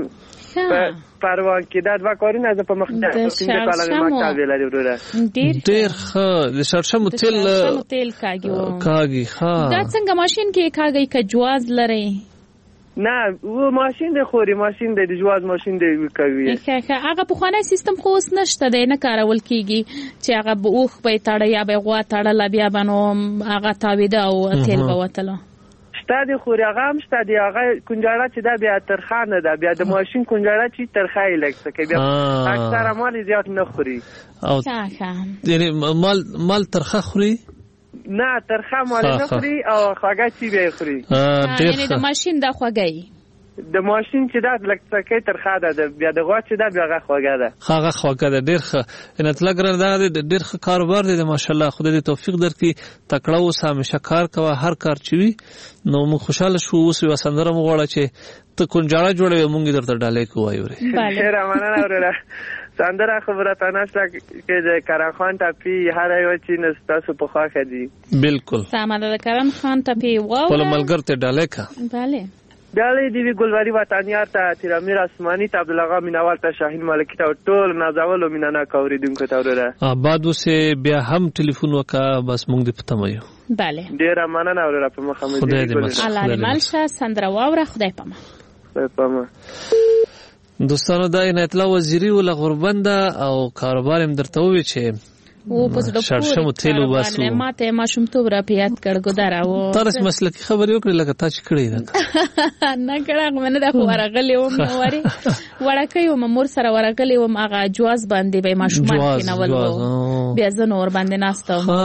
پروان کې دا دوا کارونه از په مخ ده چې په کاله مکتب لري وروره ډیر ښه د شرشم تل تل کاږي کاږي ښه دا څنګه ماشین کې کاږي ک جواز لري نه و ماشین د خوري ماشین د جواز ماشین د کوي ښه هغه په خوانه سیستم خو اوس نشته دی نه کارول کیږي چې هغه به اوخ به تاړه یا به غوا تاړه لا بیا بنو هغه تاویده او تیل به وتله شته د خوري هغه هم شته دی هغه کنجاړه چې دا بیا ترخانه ده بیا د ماشین کنجاړه چې ترخای لګسه کې بیا اکثر مال زیات نه خوري او یعنی مال مال ترخه خوري نه ترخه مال نه خوري او خواږه چی به خوري یعنی د ماشین د خواږی د ماشین چې دا لکه ترخه ده بیا د غوا چې دا بیا خواږه ده خواږه خواږه ده ډیر ښه ان اطلاق دا ډیر ښه کاروبار دی ماشالله خدای دې توفیق درکړي تکړه اوس همیشه کار کوه هر کار چوي نو موږ خوشاله شو اوس وسندره مغواړه چې ته کنجاړه جوړوي مونږ درته ډالې کوایو ری ډیر مننه اوره سندره خبره تناسته کې د کرم خان ټاپی هر یو چې نستاسو په خوا خدي بالکل سامان د کرم خان ټاپی واو په ملګرته ډالې کا bale ډالې دی ګلواري وطنیار ته تیرامیر اسماني ته عبدالله مینوال ته شاهین ملکی ته ټول نازول او مینانا کوریدونکو ته وروره آباد وسه بیا هم ټلیفون وکا بس مونږ دې پته مایو bale ډیر مننه وروره په مخامخ خدای دې مش الله دې مالشه سندره واوره خدای پامه خدای پامه دوستانو دا عنایت الله وزیری ول غربنده او کاروبار هم درته وی چې او په زړه شړشم تیلو باسو ماته ماشومتوب را پیات کړ ګدارا و ترس مسلکی خبرې وکړې لکه تا چې کړې ده نه کړه مې د ورغلې و مې وری وړکې و مور سره ورغلې و هغه جواز باندې به ماشومان کې نو ول بیا زه نور باندې ناستم ها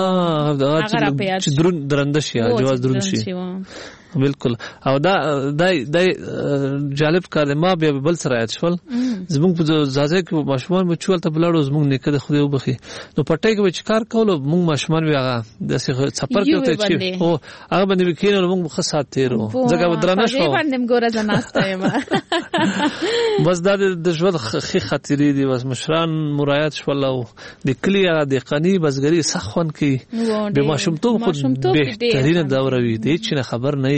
چې درون درنده شي جواز درون شي بالکل او دا دای دای جالب کلمه بیا بل سره یاد شول زموږ په ځاځه کې ماشومان به چول ته بلاړو زموږ نیکه د خدای وبخي نو پټای کې چې کار کولو موږ ماشومان بیا هغه د سفر کې ته چې او هغه باندې وکینو موږ مخ سات تیرو ځکه ودرانه شو په باندې ګوره زناسته یم بس دا د ژوند خې خاطرې دي بس مشران مرایت شول او د کلیه د قنی بسګری سخون کې به ماشومتوب خو بهترینه دوره وي دې چې خبر نه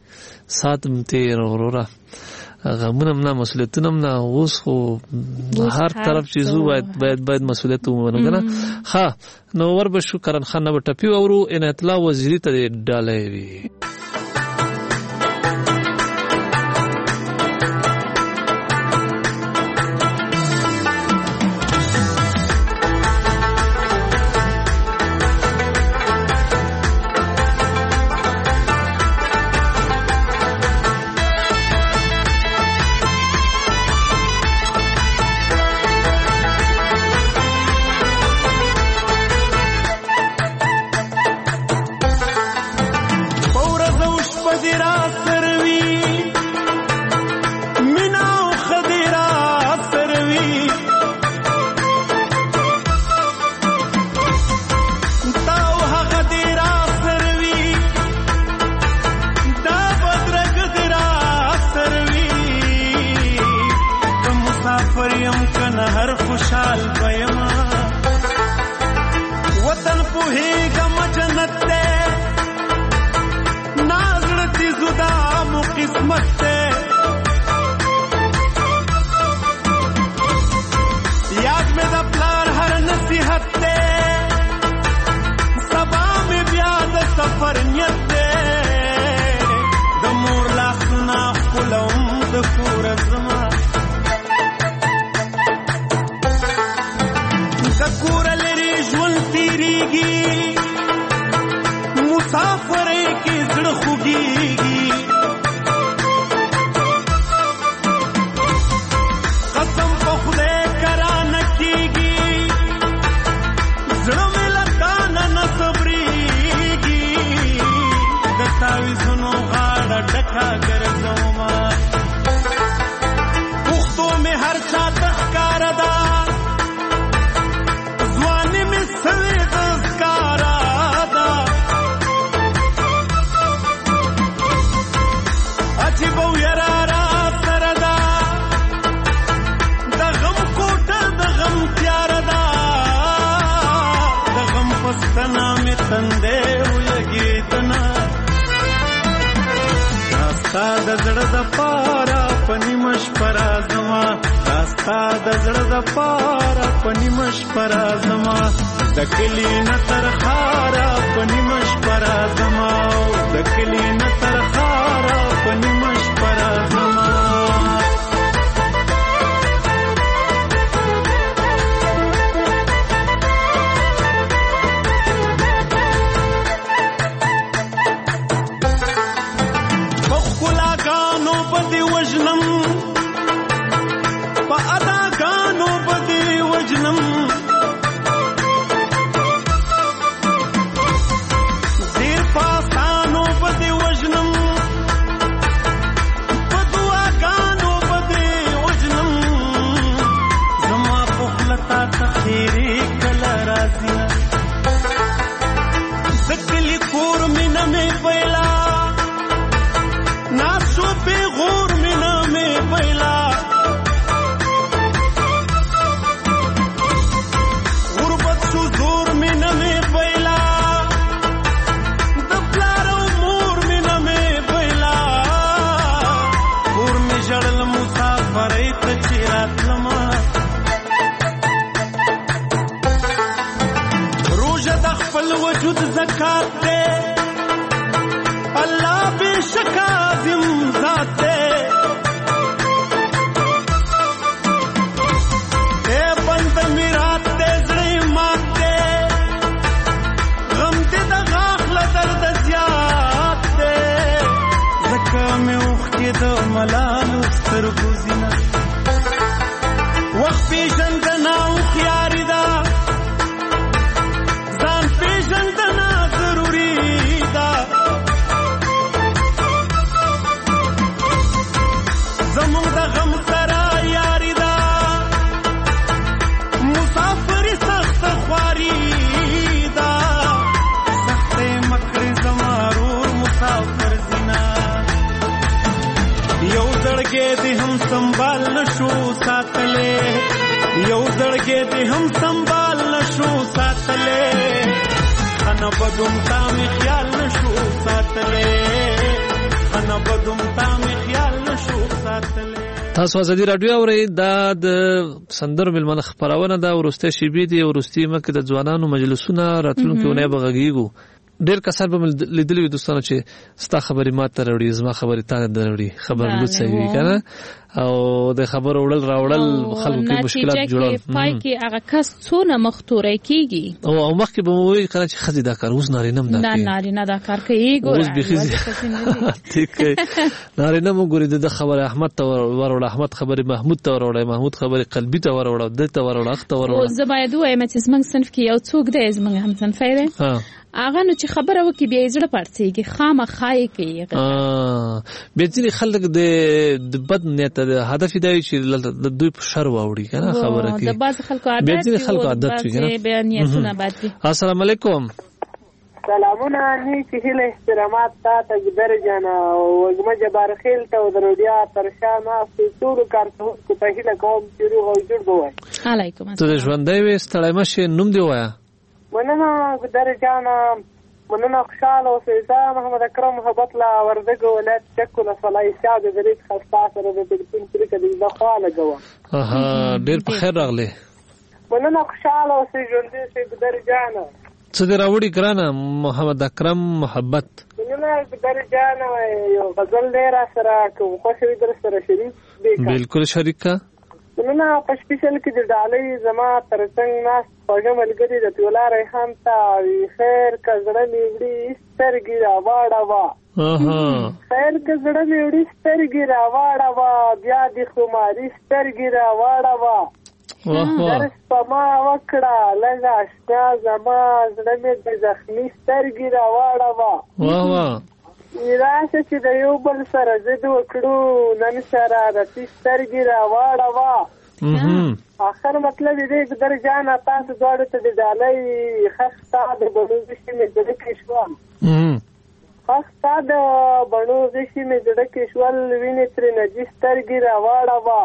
ساتم تیر اورورا غمونه نه مسؤلیتونه نه اوس خو هر طرف چیزو باید باید باید مسؤلیت ومنو کنه ها نو ور به شکرن خان به ټپی اورو ان اطلاع وزیری ته ډالې وی دیر پاسانو بدی وجنم د ملالو سترګو زینه وخت پیژندنه هوښیاري ده ځان پیژندنه ضروري ده زموږ د غم سره یاري ده مسافري سخته خواري ده سختې مکرې زما رور مسافر زینه یو زړګی دې هم سنبال نشو ساتلې یو زړګی دې هم سنبال نشو ساتلې خنه بدوم تا مې خیال نشو ساتلې خنه بدوم تا مې خیال نشو ساتلې. تاسو ازادي رادیو اورئ. دا د سندرو ملمنه خبرونه ده. ورسته شیبې دي ورسته مکه د ځوانانو مجلسونه راتلونکي ونه بغږیږو. ډېر کسان به لیدلې وي دوستانو چې ستا خبرې ماته راوړي زما خبرې تا نه راوړي خبر لوڅه وي کنه او د خبر وړل راوړل خلکو کې مشکلات جوړول پای کې هغه کس څونه مختورې کیږي او مخکې به مو وی کنه چې خزي دا کار اوس نارینه هم دا کوي نه نارینه دا کار کوي ګور اوس به خزي ټیک نارینه مو ګوري د خبر احمد ته ورول احمد خبرې محمود ته ورول محمود خبرې قلبي ته ورول د ته ورول اخ ته ورول زه باید وایم چې زمنګ صنف کې یو څوک دی زمنګ هم صنف دی اغه نو چې خبره وکي بیا زړه پړسيږي خامخای کوي ا به ځینې خلک د بد نیت د هدف دی چې د دوی په شر واوړي کنه خبره کوي د بعض خلکو عادت به ځینې خلکو عادت وي کنه به نیتونه بد دي. السلام علیکم. سلامونه نیکی هیله احترامات تا ته درجن او وګمه جبار خیل ته درودیا ترشانه ټول کارکونکو ته هیله کوم چې روغ او جوړ وای. علیکم السلام. ته ژوندۍ وې ستړی مشه نوم دی وایا. مننه درجان مننه خوشاله اوسېدا محمد اکرم محبت لا وردګ ولایت چکو له صلای سیاد درې خاصه سره د تلفون طریقه د خواله غوا. اها ډېر په خیر راغله. مننه خوشاله اوسې ژوندۍ سي درجان. څه دی راوړي ګرانه محمد اکرم محبت. مننه درجان یو غزل دی را سره کو خوشوي در سره شریک دی. بالکل شریک کا. مننه په سپیشل کې د ډالۍ زما ترڅنګ ناس خوږه ملګری د پیولا ریحان ته خیر کزړه میوړي سترګې را واړه وا خیر کزړه میوړي سترګې را واړه وا بیا د خماري سترګې را واړه وا درس پما وکړه لږه اشنا زما زړه مې د زخمي سترګې را واړه وا واه واه راشه چې د یو بل سره زد وکړو نن سره د سترګې را واړه وا. اخر مطلب دې در جان تاسو دواړو ته د ډالۍ خسته د بڼو زشي مې زړه کې شوم خسته د بڼو زشي مې زړه کې شول وینې ترې نجس سترګې را واړه وا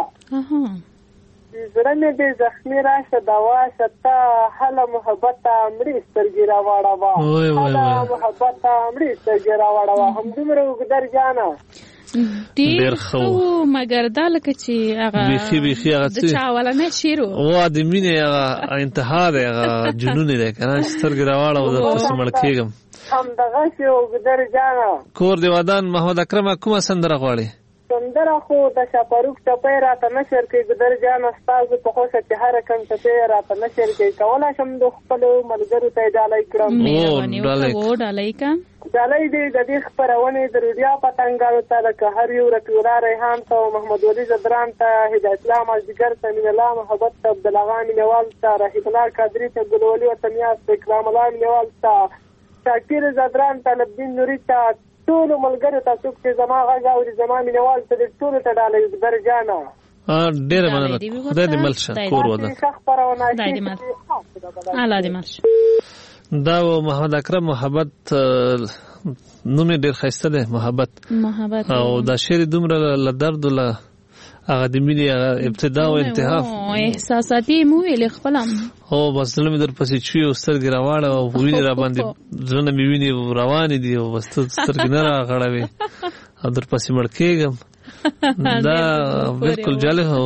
زړه مې د زخمي راشه دوا شته هله محبت امړي سترګې را واړه وا هله محبت امړي سترګې را واړه وا همدومره در جانه ډیر خو مګر دا لکه چې هغه بيخي بيخي هغه د چا ولنه شیرو وا د مینې هغه انتها ده هغه جنون ده کنه سترګې را واړه او د پسمړ کېږم هم دغه شو در جانه. کور دی ودان محمد اکرم کومه سندره غواړي؟ سندره خو د شاپروک ټپې راته نشر کې ګدر جان استاد په خوښه چې هر کم ټپې راته نشر کې کوله شم د خپل ملګرو ته ډالۍ کړم. او ډالۍ کا ډالۍ دې د دې خبرونه د رودیا پتنګانو ته لکه هر یو رکولا ریحان ته محمد ولی زدران ته هدایت الله مازدیګر ته من الله محبت ته عبد الغان نیوال ته رحیم الله قادری ته ګلولي او تمیاس ته اکرام الله نیوال ته شاکر زدران ته لبدین نوری ته ټول ملګرو تاسو چې زما غږ او زما مینوال ته ټول ته ډالۍ درجانه. ا ډېر مننه خدای دې ملشه کور ودا خدای دې مل الله دې ملشه. دا محمد اکرم محبت نوم ډېر ښایسته دی محبت محبت او دا شعر دومره ل درد له هغه د مینې ابتدا او انتها احساساتي مو ویل خپلم او بس زلمه در پسې چوي او سترګې راواړه او ویني را باندې زنه مې ویني روان دي او بس سترګې نه راغړوي او در پسې مړ کېږم. دا بالکل جالب هو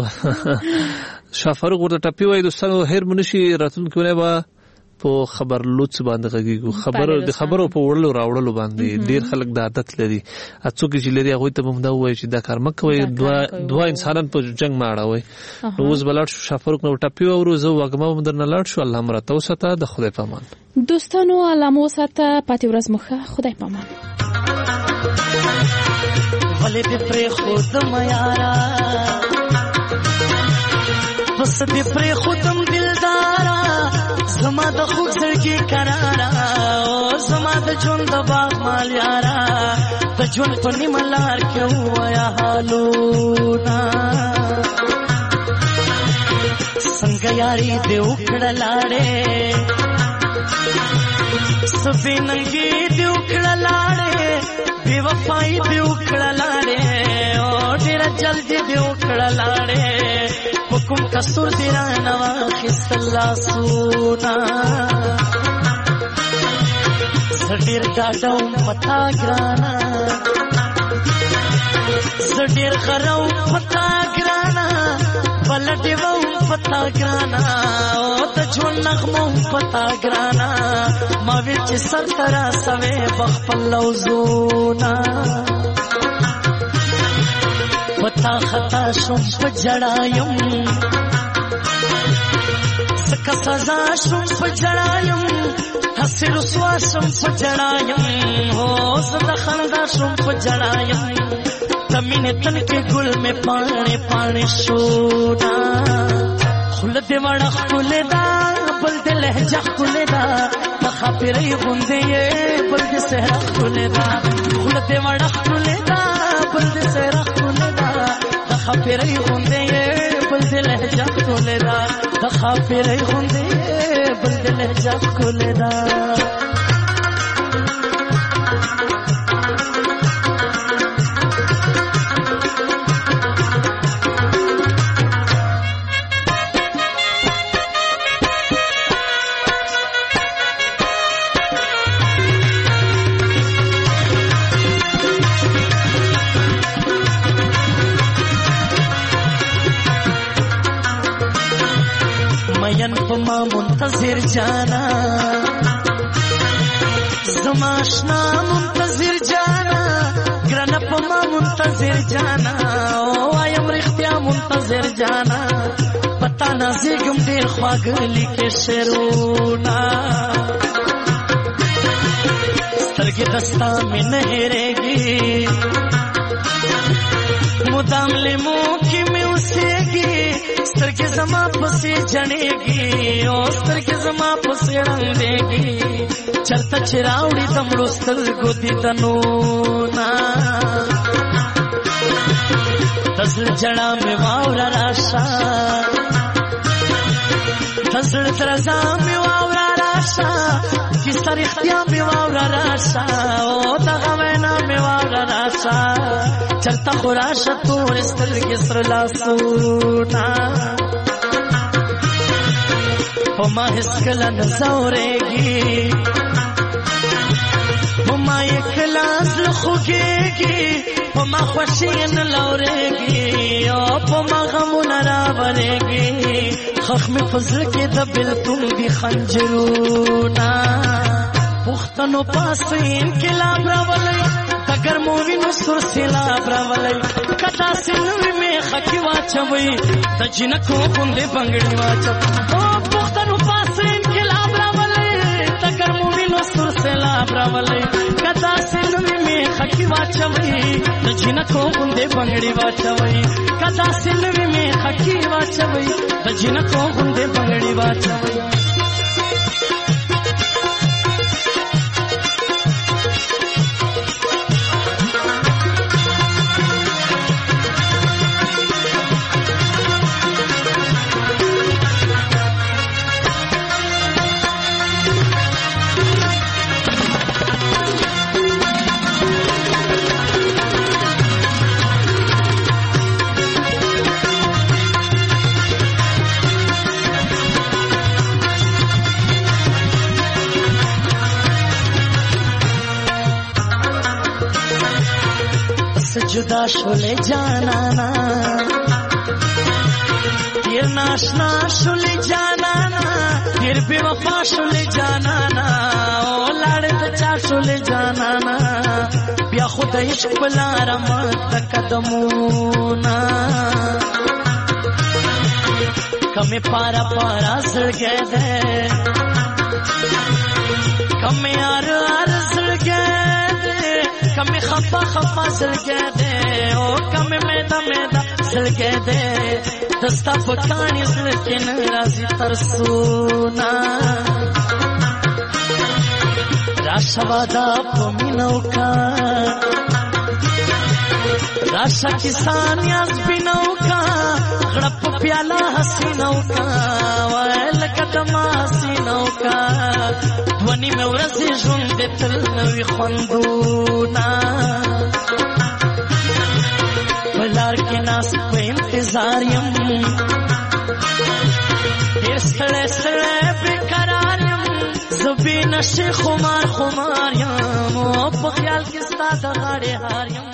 شافروق ورته ټپي وای دوستانو هیر منشي راتلونکي ونه با په خبر لوڅ باندې غږیږي خبرو د خبرو په وړلو راوړلو باندې ډیر خلک د عادت لري اڅو کې چې لري هغه ته هم دا وایي چې دا کار مکوي دوا دوا انسانان په جنگ ماړوي. روز بلړ شافروق نو ټپي او روز وګما مدر نه لاړ شو. الله مرته وساته د خدای پامان دوستانو الله مو ساته پاتې ورځ مخه خدای پامان. ولې دې پرې خودم یارا بس دې پرې خودم دلدارا زما د خوږ زړګي قرارا او زما د ژوند د باغ مال یارا د ژوند په نیمه لار کې ووایا حالونه څنګه یاري دې وکړه لاړې سبې ننګې دې وکړه لاړې بې وفایي دې وکړه لاړې او ډېره جلدي دې وکړه لاړې په کوم قصور دې رانه واخیستل لاسونه زه ډېر ډاډه وم په تا ګرانه زه ډېر غره وم په تا ګرانه پلټې وم په تا ګرانه او د ژوند نغمه وم په تا ګرانه ما ویل چې سر ته راسوې به خپل لوظونه په تا خطا شوم په ژړا یم ځکه سزا شوم په ژړا یم هسې رسوا شوم په ژړا یم هو زه د خندا شوم په ژړا یم د مینې تن کې ګل مې پاڼې پاڼې شونا خوله دې وړه ښکلې ده بل دې لهجه ښکلې ده د ښاپېرۍ غوندې یې بل دې څهره ښکلې ده خوله دې وړه ښکلې ده بل دې څهره ښکلې ده د ښاپېرۍ غوندې یې بل دې لهجه ښکلې ده د ښاپېرۍ غوندې یې بل دې لهجه ښکلې ده مین په ما منتظر جانا زما اشنا منتظر جانا ګرانه په ما منتظر جانا وایم رښتیا منتظر جانا پتا نازېږم ډېر خواږه لیکې شعرونه سترګې د ستا مې نه هېرېږي مدام لیمو کې مې اوسېږي سترګې زما پسې جڼېږي او سترګې زما پسې ړندېږي چرته چې راوړي د مړو سترګو دیدنونه د زړه ژړا مې واوره راشه د زړه درزا مې واوره راشه کیسه رښتیا مې واوره راشه او دغه وینا مې واوره راشه چرته خو راشه تورې سترګې سره لاسونه په ما هېڅکله نه ځورېږي په ما یې کله زړه خوږېږي په ما خوښي نه لورېږي او په ما غمونه راولېږي خښ مې په زړه کې د بېلتون دي خنجرونه پښتنو پاسې انقلاب راولی د ګرمو وینو سور سیلاب راولی که داسې نه وي میخه کې واچوئ د جینکو غوندې بنګړي واچوئ او پښتنو پاسې انقلاب راولی د ګرمو وینو سور سیلاب راولی که داسې نه وي میخه کې واچوئ د جینکو غوندې بنګړي واچوئ که داسې نه وي میخه کې واچوئ د جینکو غوندې بنګړي واچوئ जुदा शोले जाना ना फिर नाशना शोले जाना ना फिर बेवफा शोले जाना ना ओ लाड़े बचा शोले जाना ना बिया खुद इश्क बला रमत कदमोना कमे पारा पारा सड़ गए दे कमे यार यार सड़ गए दे کمی خفا خفا زلګې دې او کمی میدا میدا زلګې دې دستا پکانی زړه کې ناراضي ترسونا راشه وادا پمینو کا راشه کسان یاز بینو کا غړپ پیالا حسینو کا وایل کدما حسینو کا ونی مې ورځې ژوند تل نوې خوندونا بلار کې ناس په انتظار یم ډېر ستړی ستړی بېقرار یم زه بې نشې خمار خمار یم په خیال کې ستا د غاړې هار یم